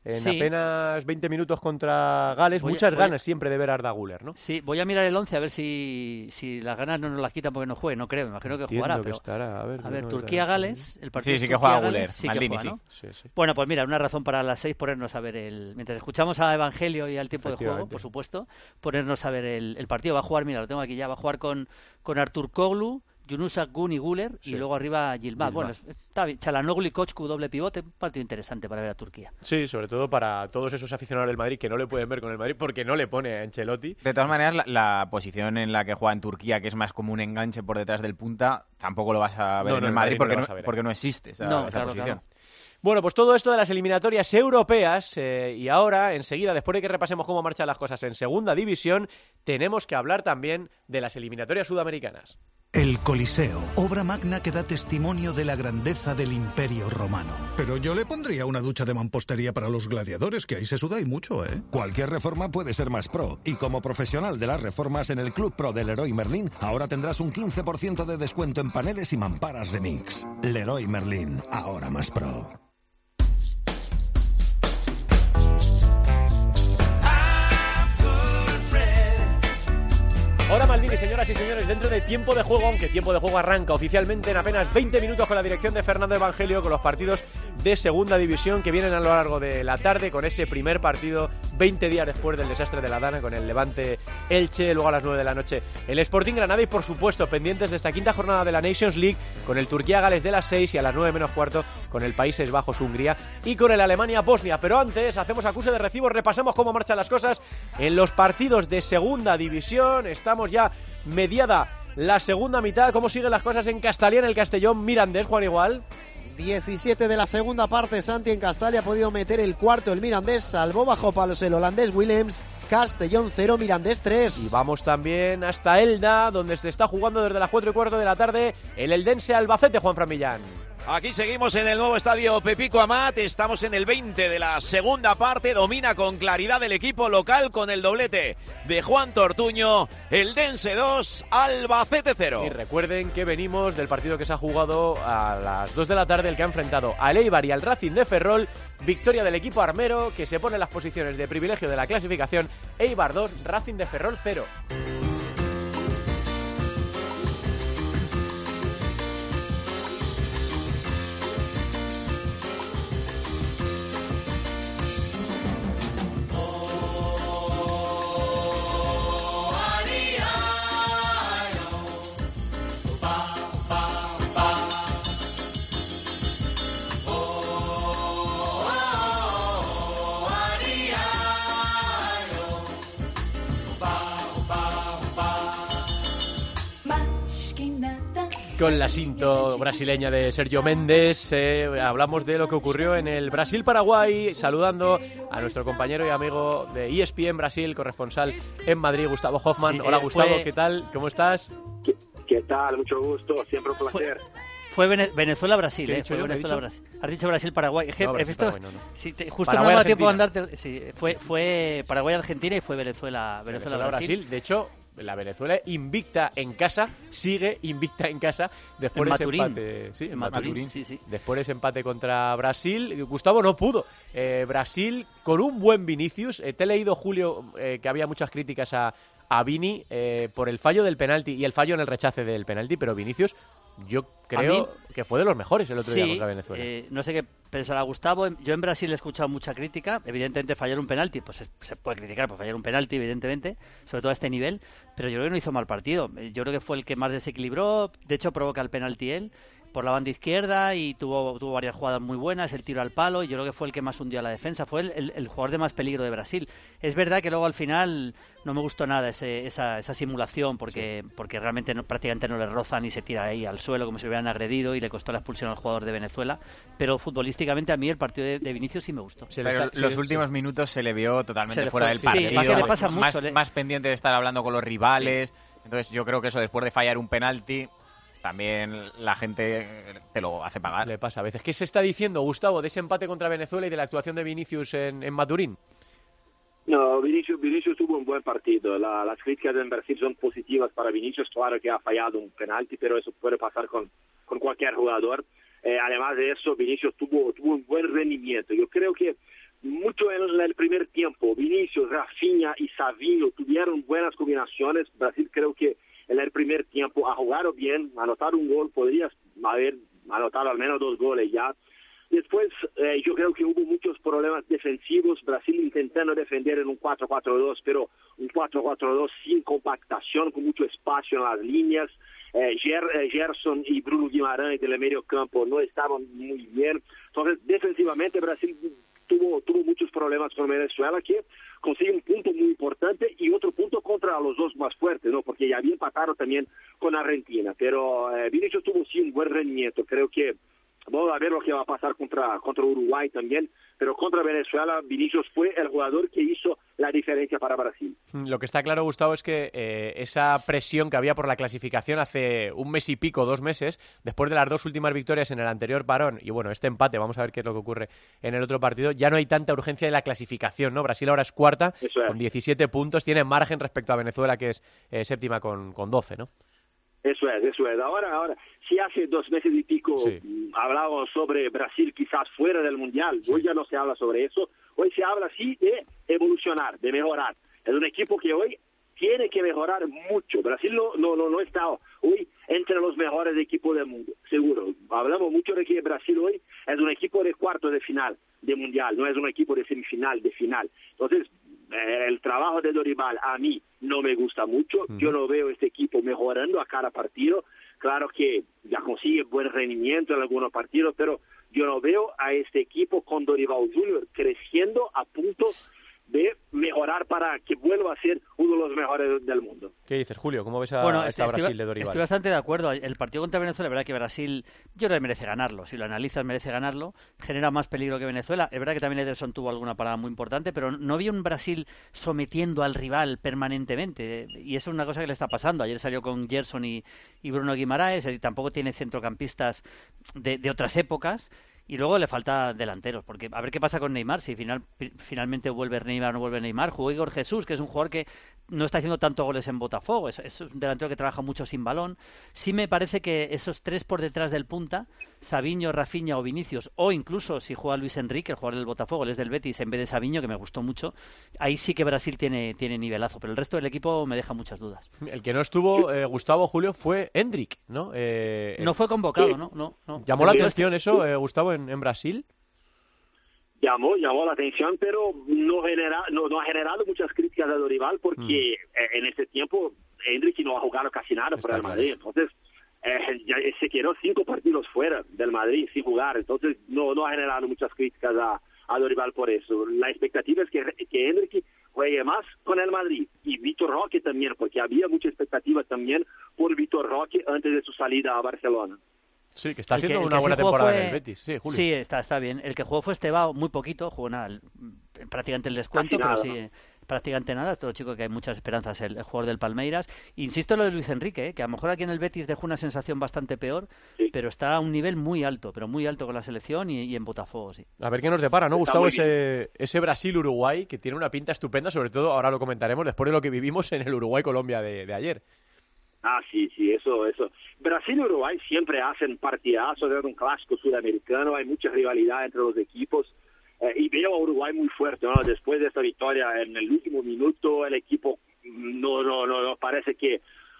en apenas 20 minutos contra Gales. Muchas ganas siempre de ver a Arda Güler, ¿no? Sí, voy a mirar el 11 a ver si las ganas no nos las quitan porque no juegue, no creo, me imagino que jugará. Que estará. A ver, Turquía-Gales, el partido sí que juega Güler, Maldini, sí. ¿no? Sí. Bueno, pues mira, una razón para las 6 ponernos a ver mientras escuchamos a Evangelio y al tiempo de juego, por supuesto, ponernos a ver el partido. Va a jugar, mira, lo tengo aquí ya, va a jugar con Arturkoglu, Yunus Akgun y Güler, y luego arriba Yilmaz. Bueno, está bien. Çalhanoğlu y Koçku, doble pivote, un partido interesante para ver a Turquía. Sí, sobre todo para todos esos aficionados del Madrid que no le pueden ver con el Madrid porque no le pone a Ancelotti. De todas maneras, la posición en la que juega en Turquía, que es más como un enganche por detrás del punta, tampoco lo vas a ver en el Madrid porque no existe esa posición. Claro. Bueno, pues todo esto de las eliminatorias europeas y ahora, enseguida, después de que repasemos cómo marchan las cosas en Segunda División, tenemos que hablar también de las eliminatorias sudamericanas. El Coliseo, obra magna que da testimonio de la grandeza del Imperio Romano. Pero yo le pondría una ducha de mampostería para los gladiadores, que ahí se suda y mucho, ¿eh? Cualquier reforma puede ser más pro, y como profesional de las reformas en el Club Pro del Leroy Merlin, ahora tendrás un 15% de descuento en paneles y mamparas Remix. Leroy Merlin, ahora más pro. Hora Maldini, señoras y señores, dentro de tiempo de juego, aunque tiempo de juego arranca oficialmente en apenas 20 minutos con la dirección de Fernando Evangelio, con los partidos de Segunda División que vienen a lo largo de la tarde, con ese primer partido 20 días después del desastre de la Dana, con el Levante Elche, luego a las 9 de la noche el Sporting Granada y por supuesto pendientes de esta quinta jornada de la Nations League con el Turquía-Gales de las 6 y a las 9 menos cuarto con el Países Bajos-Hungría y con el Alemania-Bosnia. Pero antes hacemos acuse de recibo, repasemos cómo marchan las cosas en los partidos de Segunda División. Estamos ya mediada la segunda mitad. ¿Cómo siguen las cosas en Castalia, en el Castellón Mirandés, Juan Igual? 17 de la segunda parte, Santi en Castalia ha podido meter el cuarto, el Mirandés salvó bajo palos el holandés Willems. Castellón 0, Mirandés 3. Y vamos también hasta Elda, donde se está jugando desde las 4:15 de la tarde el Eldense Albacete, Juanfran Millán. Aquí seguimos en el nuevo estadio Pepico Amat, estamos en el 20 de la segunda parte, domina con claridad el equipo local con el doblete de Juan Tortuño, Eldense 2, Albacete 0. Y recuerden que venimos del partido que se ha jugado a las 2 de la tarde, el que ha enfrentado al Eibar y al Racing de Ferrol, victoria del equipo armero que se pone en las posiciones de privilegio de la clasificación, Eibar 2, Racing de Ferrol 0. Con la cinta brasileña de Sergio Méndez hablamos de lo que ocurrió en el Brasil-Paraguay, saludando a nuestro compañero y amigo de ESPN Brasil, corresponsal en Madrid, Gustavo Hoffman. Sí, hola Gustavo, ¿qué tal? ¿Cómo estás? ¿Qué tal? Mucho gusto, siempre un placer. Fue Venezuela-Brasil, Fue Venezuela-Brasil. Has dicho Brasil-Paraguay. No, Paraguay no. Sí, justo no me da tiempo de andarte. Sí, fue Paraguay-Argentina y fue Venezuela-Brasil. De hecho, la Venezuela invicta en casa, sigue invicta en casa después de ese empate. Sí, en Maturín. Sí. Después de ese empate contra Brasil, Gustavo no pudo. Brasil con un buen Vinicius. Te he leído, Julio, que había muchas críticas a Vini por el fallo del penalti y el fallo en el rechace del penalti, pero Vinicius yo creo que fue de los mejores el otro día contra Venezuela. No sé qué pensará Gustavo. Yo en Brasil he escuchado mucha crítica. Evidentemente fallar un penalti, pues se puede criticar por fallar un penalti, evidentemente, sobre todo a este nivel, pero yo creo que no hizo mal partido. Yo creo que fue el que más desequilibró. De hecho provoca el penalti él por la banda izquierda y tuvo varias jugadas muy buenas, el tiro al palo, y yo creo que fue el que más hundió a la defensa, fue el jugador de más peligro de Brasil. Es verdad que luego al final no me gustó nada esa simulación porque realmente prácticamente no le rozan y se tira ahí al suelo como si lo hubieran agredido y le costó la expulsión al jugador de Venezuela, pero futbolísticamente a mí el partido de Vinicius sí me gustó. Los últimos minutos se le vio totalmente fuera del partido, le pasa mucho, más pendiente de estar hablando con los rivales, entonces yo creo que eso después de fallar un penalti también la gente te lo hace pagar. Le pasa a veces. ¿Qué se está diciendo, Gustavo, de ese empate contra Venezuela y de la actuación de Vinicius en Maturín? No, Vinicius tuvo un buen partido. Las críticas en Brasil son positivas para Vinicius. Claro que ha fallado un penalti, pero eso puede pasar con cualquier jugador. Además de eso, Vinicius tuvo un buen rendimiento. Yo creo que mucho en el primer tiempo. Vinicius, Rafinha y Savinho tuvieron buenas combinaciones. Brasil creo que en el primer tiempo ha jugado bien, anotar un gol, podría haber anotado al menos 2 goles ya. Después yo creo que hubo muchos problemas defensivos, Brasil intentando defender en un 4-4-2, pero un 4-4-2 sin compactación, con mucho espacio en las líneas. Gerson y Bruno Guimarães del medio campo no estaban muy bien. Entonces, defensivamente Brasil tuvo muchos problemas con Venezuela, que consigue un punto muy importante y otro punto contra los dos más fuertes, ¿no? Porque ya había empatado también con Argentina. Pero Vinicius tuvo sí un buen rendimiento. Creo que vamos a ver lo que va a pasar contra Uruguay también, pero contra Venezuela Vinicius fue el jugador que hizo la diferencia para Brasil. Lo que está claro, Gustavo, es que esa presión que había por la clasificación hace un mes y pico, 2 meses, después de las 2 últimas victorias en el anterior parón, y bueno, este empate, vamos a ver qué es lo que ocurre en el otro partido, ya no hay tanta urgencia de la clasificación, ¿no? Brasil ahora es cuarta, con 17 puntos, tiene margen respecto a Venezuela, que es séptima con 12, ¿no? Eso es. Ahora, si hace 2 meses y pico hablábamos sobre Brasil quizás fuera del Mundial, hoy ya no se habla sobre eso, hoy se habla sí de evolucionar, de mejorar. Es un equipo que hoy tiene que mejorar mucho. Brasil no está hoy entre los mejores equipos del mundo, seguro. Hablamos mucho de que Brasil hoy es un equipo de cuartos de final de Mundial, no es un equipo de semifinal, de final. Entonces, el trabajo de Dorival a mí no me gusta mucho. Yo no veo este equipo mejorando a cada partido. Claro que ya consigue buen rendimiento en algunos partidos, pero yo no veo a este equipo con Dorival Jr. creciendo a punto de mejorar para que vuelva a ser uno de los mejores del mundo. ¿Qué dices, Julio? ¿Cómo ves a esta Brasil de Dorival? Estoy bastante de acuerdo. El partido contra Venezuela, es verdad que Brasil, yo creo que merece ganarlo. Si lo analizas, merece ganarlo. Genera más peligro que Venezuela. Es verdad que también Ederson tuvo alguna parada muy importante, pero no vi un Brasil sometiendo al rival permanentemente. Y eso es una cosa que le está pasando. Ayer salió con Gerson y Bruno Guimarães. Y tampoco tiene centrocampistas de otras épocas. Y luego le falta delanteros, porque a ver qué pasa con Neymar, si finalmente vuelve Neymar o no vuelve Neymar. Jugó Igor Jesús, que es un jugador que no está haciendo tantos goles en Botafogo, es un delantero que trabaja mucho sin balón. Sí me parece que esos 3 por detrás del punta, Savinho, Rafinha o Vinicius, o incluso si juega Luis Enrique, el jugador del Botafogo, él es del Betis, en vez de Savinho, que me gustó mucho, ahí sí que Brasil tiene nivelazo, pero el resto del equipo me deja muchas dudas. El que no estuvo, Gustavo, Julio, fue Endrick, ¿no? No fue convocado, ¿no? ¿Llamó la atención eso, Gustavo, en Brasil? Llamó la atención, pero no ha generado muchas críticas a Dorival porque en este tiempo Endrick no ha jugado casi nada por el Madrid. Entonces ya se quedó 5 partidos fuera del Madrid sin jugar. Entonces no ha generado muchas críticas a Dorival por eso. La expectativa es que Endrick juegue más con el Madrid y Vitor Roque también, porque había mucha expectativa también por Vitor Roque antes de su salida a Barcelona. Sí, que está haciendo una buena temporada en el Betis. Sí, Julio. Sí, está bien. El que jugó fue Estevao, muy poquito, jugó prácticamente el descuento, pero sí, prácticamente nada. Es todo chico que hay muchas esperanzas, el jugador del Palmeiras. Insisto en lo de Luis Enrique, que a lo mejor aquí en el Betis dejó una sensación bastante peor, pero está a un nivel muy alto, pero muy alto con la selección y en Botafogo, sí. A ver qué nos depara, ¿no, Gustavo? Ese Brasil-Uruguay, que tiene una pinta estupenda, sobre todo, ahora lo comentaremos, después de lo que vivimos en el Uruguay-Colombia de ayer. Sí, eso. Brasil y Uruguay siempre hacen partidazos, es un clásico sudamericano, hay mucha rivalidad entre los equipos y veo a Uruguay muy fuerte, ¿no? Después de esta victoria en el último minuto, el equipo no parece que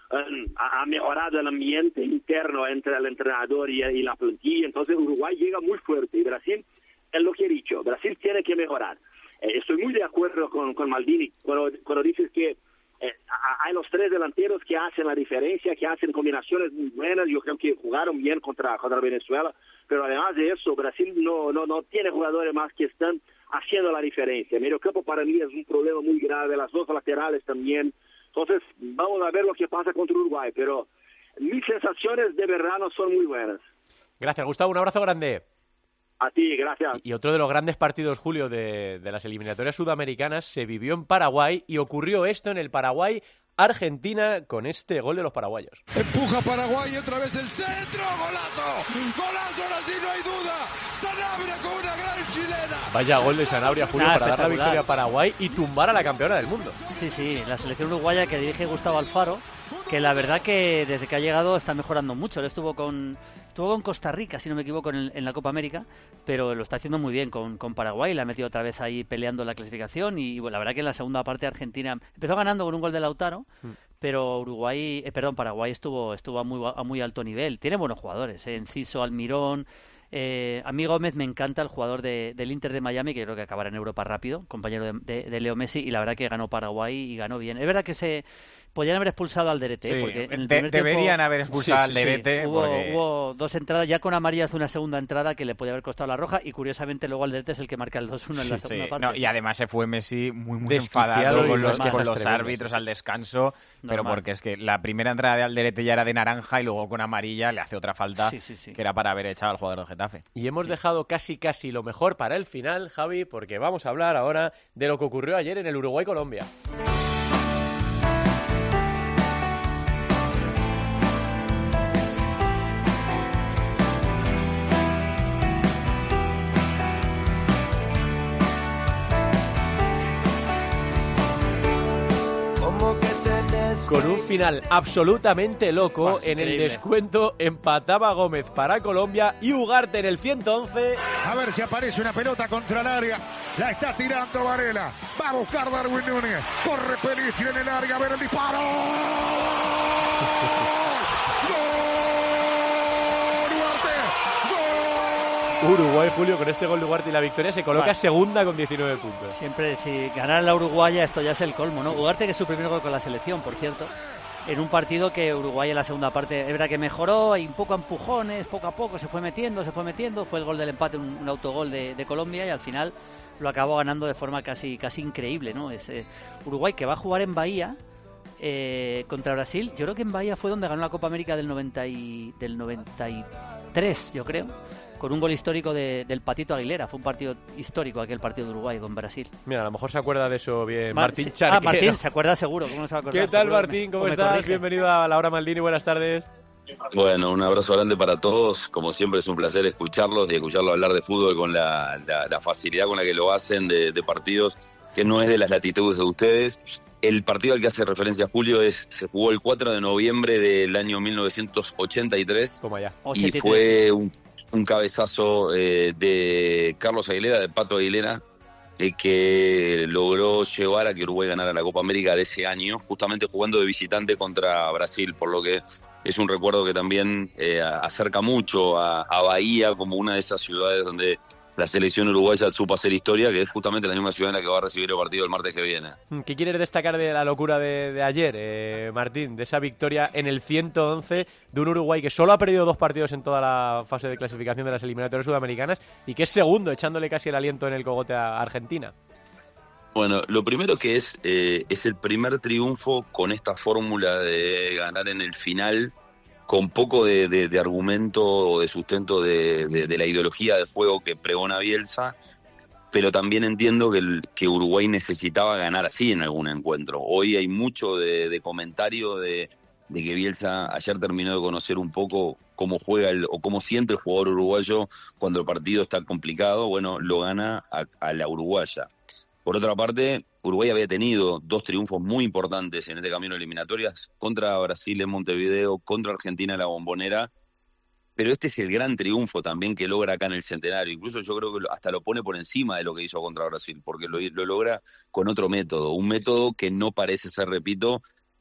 ha mejorado el ambiente interno entre el entrenador y la plantilla, entonces Uruguay llega muy fuerte y Brasil, es lo que he dicho, Brasil tiene que mejorar. Estoy muy de acuerdo con Maldini cuando dices que hay los 3 delanteros que hacen la diferencia, que hacen combinaciones muy buenas. Yo creo que jugaron bien contra Venezuela, pero además de eso, Brasil no tiene jugadores más que están haciendo la diferencia. El mediocampo para mí es un problema muy grave, las 2 laterales también. Entonces, vamos a ver lo que pasa contra Uruguay, pero mis sensaciones de verdad no son muy buenas. Gracias, Gustavo. Un abrazo grande. A ti, gracias. Y otro de los grandes partidos, Julio, de las eliminatorias sudamericanas se vivió en Paraguay y ocurrió esto en el Paraguay-Argentina con este gol de los paraguayos. Empuja Paraguay y otra vez el centro. ¡Golazo! ¡Golazo! Ahora sí no hay duda. Sanabria con una gran chilena. Vaya gol de Sanabria, Julio, para dar la victoria a Paraguay y tumbar a la campeona del mundo. Sí, la selección uruguaya que dirige Gustavo Alfaro, que la verdad que desde que ha llegado está mejorando mucho. Él estuvo con Costa Rica, si no me equivoco, en la Copa América, pero lo está haciendo muy bien con Paraguay. La ha metido otra vez ahí peleando la clasificación y bueno, la verdad que en la segunda parte Argentina empezó ganando con un gol de Lautaro, pero Paraguay estuvo a muy alto nivel. Tiene buenos jugadores, Enciso, Almirón. A mí Gómez me encanta, el jugador del Inter de Miami, que yo creo que acabará en Europa rápido, compañero de Leo Messi, y la verdad que ganó Paraguay y ganó bien. Es verdad que podrían haber expulsado al Derete, porque en el primer deberían tiempo, haber expulsado al Derete. Hubo dos entradas, ya con amarilla hace una segunda entrada que le podía haber costado la roja, y curiosamente luego al Derete es el que marca el 2-1 en la segunda parte. No, y además se fue Messi muy enfadado con los árbitros al descanso, pero porque es que la primera entrada de Alderete ya era de naranja y luego con amarilla le hace otra falta que era para haber echado al jugador del Getafe. Y hemos dejado casi lo mejor para el final, Javi, porque vamos a hablar ahora de lo que ocurrió ayer en el Uruguay-Colombia. Con un final absolutamente loco, en el descuento empataba Gómez para Colombia y Ugarte en el 111. A ver si aparece una pelota contra el área. La está tirando Varela. Va a buscar Darwin Núñez. Corre Pelistri en el área. A ver el disparo. Uruguay, Julio, con este gol de Ugarte y la victoria se coloca segunda con 19 puntos. Siempre, si ganara la Uruguaya, esto ya es el colmo, ¿no? Ugarte, que es su primer gol con la selección, por cierto, en un partido que Uruguay en la segunda parte, es verdad que mejoró, y un poco a empujones, poco a poco se fue metiendo, fue el gol del empate, un autogol de Colombia, y al final lo acabó ganando de forma casi increíble, ¿no? Es Uruguay, que va a jugar en Bahía contra Brasil. Yo creo que en Bahía fue donde ganó la Copa América del 93, yo creo, con un gol histórico del Patito Aguilera. Fue un partido histórico aquel partido de Uruguay con Brasil. Mira, a lo mejor se acuerda de eso bien Martín Charquera. Martín, se acuerda seguro. ¿Cómo no se va a acordar? ¿Qué tal, Martín? ¿Cómo estás? Bienvenido a La Hora Maldini, buenas tardes. Bueno, un abrazo grande para todos. Como siempre es un placer escucharlos y escucharlos hablar de fútbol con la facilidad con la que lo hacen, de partidos que no es de las latitudes de ustedes. El partido al que hace referencia Julio se jugó el 4 de noviembre del año 1983. Toma ya. Y fue un cabezazo de Carlos Aguilera, de Pato Aguilera, que logró llevar a que Uruguay ganara la Copa América de ese año, justamente jugando de visitante contra Brasil, por lo que es un recuerdo que también acerca mucho a Bahía como una de esas ciudades donde la selección uruguaya supo hacer historia, que es justamente la misma ciudad en la que va a recibir el partido el martes que viene. ¿Qué quieres destacar de la locura de ayer, Martín? De esa victoria en el 111 de un Uruguay que solo ha perdido 2 partidos en toda la fase de clasificación de las eliminatorias sudamericanas y que es segundo, echándole casi el aliento en el cogote a Argentina. Bueno, lo primero que es el primer triunfo con esta fórmula de ganar en el final, con poco de argumento o de sustento de la ideología de juego que pregona Bielsa, pero también entiendo que Uruguay necesitaba ganar así en algún encuentro. Hoy hay mucho de comentario de que Bielsa ayer terminó de conocer un poco cómo juega o cómo siente el jugador uruguayo cuando el partido está complicado. Bueno, lo gana a la uruguaya. Por otra parte, Uruguay había tenido 2 triunfos muy importantes en este camino de eliminatorias, contra Brasil en Montevideo, contra Argentina en la Bombonera, pero este es el gran triunfo también que logra acá en el Centenario. Incluso yo creo que hasta lo pone por encima de lo que hizo contra Brasil, porque lo logra con otro método, un método que no parece ser, repito,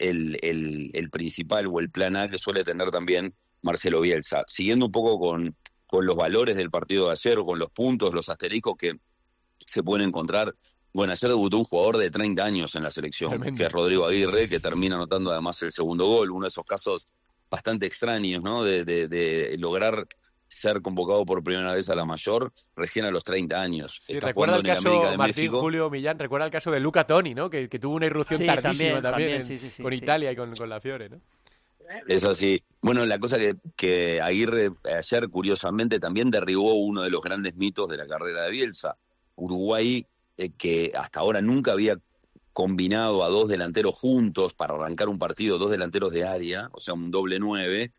el principal o el plan A que suele tener también Marcelo Bielsa. Siguiendo un poco con los valores del partido de ayer, con los puntos, los asteriscos que se pueden encontrar. Bueno, ayer debutó un jugador de 30 años en la selección, tremendo, que es Rodrigo Aguirre, que termina anotando además el segundo gol, uno de esos casos bastante extraños, ¿no? De lograr ser convocado por primera vez a la mayor recién a los 30 años. Sí, recuerda el caso, Martín, México. Julio Millán, recuerda el caso de Luca Toni, ¿no? Que tuvo una irrupción tardísima también con Italia y con la Fiore, ¿no? Es así. Bueno, la cosa que Aguirre ayer, curiosamente, también derribó uno de los grandes mitos de la carrera de Bielsa. Uruguay, que hasta ahora nunca había combinado a 2 delanteros juntos para arrancar un partido, 2 delanteros de área, o sea, un doble 9.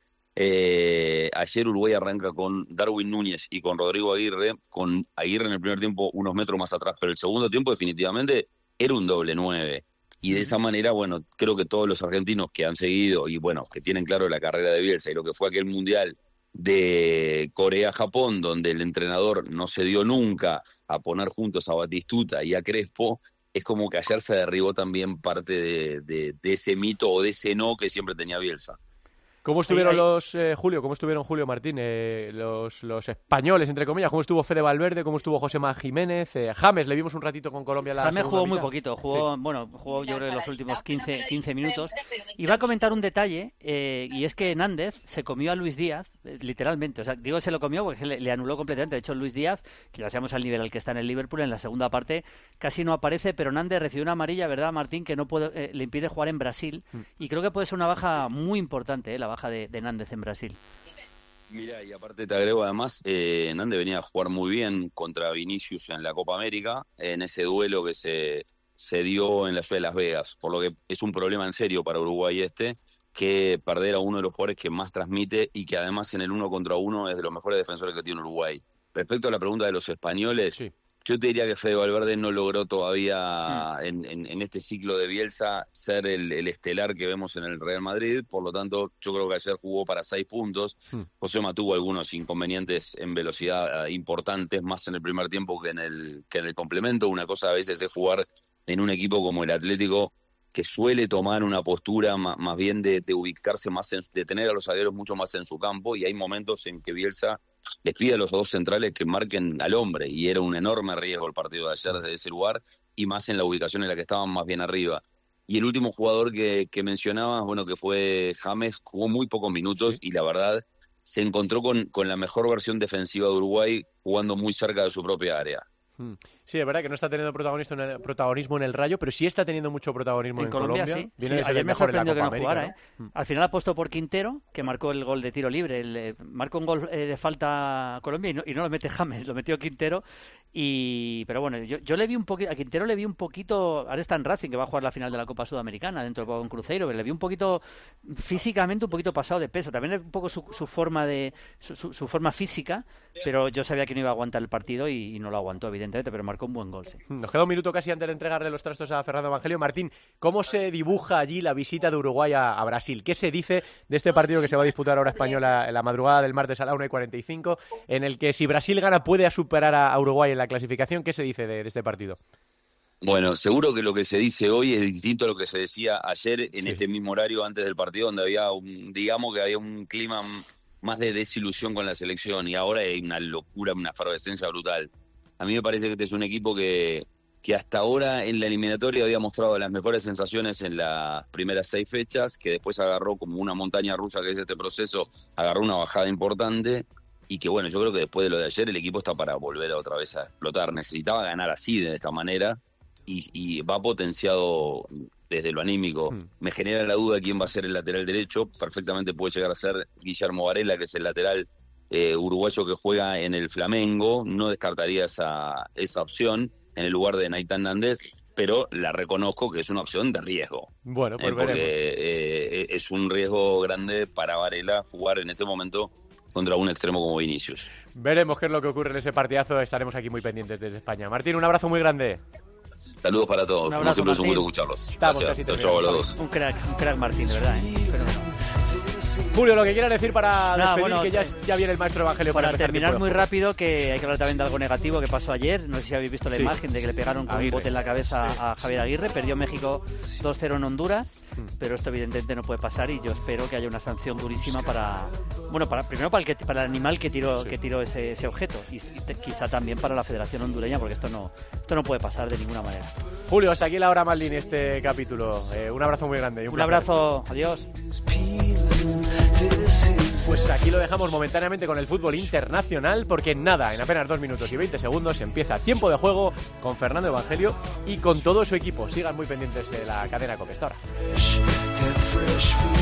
Ayer Uruguay arranca con Darwin Núñez y con Rodrigo Aguirre, con Aguirre en el primer tiempo unos metros más atrás, pero el segundo tiempo definitivamente era un doble 9. y de esa manera, bueno, creo que todos los argentinos que han seguido y bueno, que tienen claro la carrera de Bielsa y lo que fue aquel mundial de Corea-Japón, donde el entrenador no se dio nunca a poner juntos a Batistuta y a Crespo, es como que ayer se derribó también parte de ese mito o de ese no que siempre tenía Bielsa. ¿Cómo estuvieron Julio Martín, los españoles, entre comillas? ¿Cómo estuvo Fede Valverde? ¿Cómo estuvo Josema Jiménez? James, le vimos un ratito con Colombia la James jugó mitad. muy poquito, jugó yo creo que los últimos 15 minutos. Y va a comentar un detalle, y es que Nández se comió a Luis Díaz, literalmente. O sea, digo se lo comió porque le anuló completamente. De hecho, Luis Díaz, que ya sabemos al nivel al que está en el Liverpool, en la segunda parte casi no aparece, pero Nández recibió una amarilla, ¿verdad, Martín? Que no le impide jugar en Brasil. Y creo que puede ser una baja muy importante, la baja de Nández en Brasil. Mira, y aparte te agrego además, Nández venía a jugar muy bien contra Vinicius en la Copa América, en ese duelo que se dio en la ciudad de Las Vegas, por lo que es un problema en serio para Uruguay que perder a uno de los jugadores que más transmite y que además en el 1 contra 1 es de los mejores defensores que tiene Uruguay. Respecto a la pregunta de los españoles, yo te diría que Fede Valverde no logró todavía en este ciclo de Bielsa ser el estelar que vemos en el Real Madrid, por lo tanto yo creo que ayer jugó para 6 puntos. Josema tuvo algunos inconvenientes en velocidad importantes, más en el primer tiempo que en el complemento. Una cosa a veces es jugar en un equipo como el Atlético, que suele tomar una postura más bien de ubicarse más, de tener a los zagueros mucho más en su campo, y hay momentos en que Bielsa les pide a los dos centrales que marquen al hombre, y era un enorme riesgo el partido de ayer desde ese lugar, y más en la ubicación en la que estaban más bien arriba. Y el último jugador que mencionabas, bueno, que fue James, jugó muy pocos minutos y la verdad se encontró con la mejor versión defensiva de Uruguay jugando muy cerca de su propia área. Sí, es verdad que no está teniendo protagonismo en el Rayo, pero sí está teniendo mucho protagonismo en Colombia. Sí. Viene de ser Ayer el me mejor en la sorprendió que Copa no América, jugara, ¿no? Al final apostó por Quintero, que marcó el gol de tiro libre. Marcó un gol de falta a Colombia y no lo mete James, lo metió Quintero. Pero bueno, yo le vi un poquito, a Quintero le vi un poquito, ahora está en Racing, que va a jugar la final de la Copa Sudamericana dentro de poco en Cruzeiro, pero le vi un poquito físicamente un poquito pasado de peso. También es un poco su forma su forma física, pero yo sabía que no iba a aguantar el partido y no lo aguantó, evidentemente, pero marcó un buen gol, sí. Nos queda un minuto casi antes de entregarle los trastos a Fernando Evangelio. Martín, ¿cómo se dibuja allí la visita de Uruguay a Brasil? ¿Qué se dice de este partido que se va a disputar ahora Española en la madrugada del martes a la 1:45, en el que si Brasil gana puede superar a Uruguay en la clasificación? ¿Qué se dice de este partido? Bueno, seguro que lo que se dice hoy es distinto a lo que se decía ayer en este mismo horario antes del partido, donde había había un clima más de desilusión con la selección, y ahora hay una locura, una efervescencia brutal. A mí me parece que este es un equipo que hasta ahora en la eliminatoria había mostrado las mejores sensaciones en las primeras 6 fechas, que después agarró como una montaña rusa que es este proceso, agarró una bajada importante, y que bueno, yo creo que después de lo de ayer el equipo está para volver otra vez a explotar. Necesitaba ganar así, de esta manera, y va potenciado desde lo anímico. Me genera la duda de quién va a ser el lateral derecho. Perfectamente puede llegar a ser Guillermo Varela, que es el lateral uruguayo que juega en el Flamengo. No descartaría esa opción en el lugar de Naitán Nández, pero la reconozco que es una opción de riesgo. Bueno, pues porque es un riesgo grande para Varela jugar en este momento contra un extremo como Vinicius. Veremos qué es lo que ocurre en ese partidazo. Estaremos aquí muy pendientes desde España. Martín, un abrazo muy grande. Saludos para todos. Un abrazo, como siempre, Martín. es un gusto escucharlos. Estamos Gracias. casi Chau a los dos. Un crack Martín, de verdad, Julio, lo que quieras decir para despedir, bueno, que ya viene el maestro Evangelio para empezar terminar el muy tiempo de rápido, que hay que hablar también de algo negativo que pasó ayer. No sé si habéis visto la imagen de que le pegaron con un bote en la cabeza a Javier Aguirre. Perdió México 2-0 en Honduras, pero esto evidentemente no puede pasar, y yo espero que haya una sanción durísima primero para el animal que tiró ese objeto, y quizá también para la Federación Hondureña, porque esto no puede pasar de ninguna manera. Julio, hasta aquí la hora Maldini, este capítulo. Un abrazo muy grande. Un abrazo, adiós. Pues aquí lo dejamos momentáneamente con el fútbol internacional, porque en apenas 2 minutos y 20 segundos empieza Tiempo de Juego con Fernando Evangelio y con todo su equipo. Sigan muy pendientes de la cadena COPE. Hasta ahora.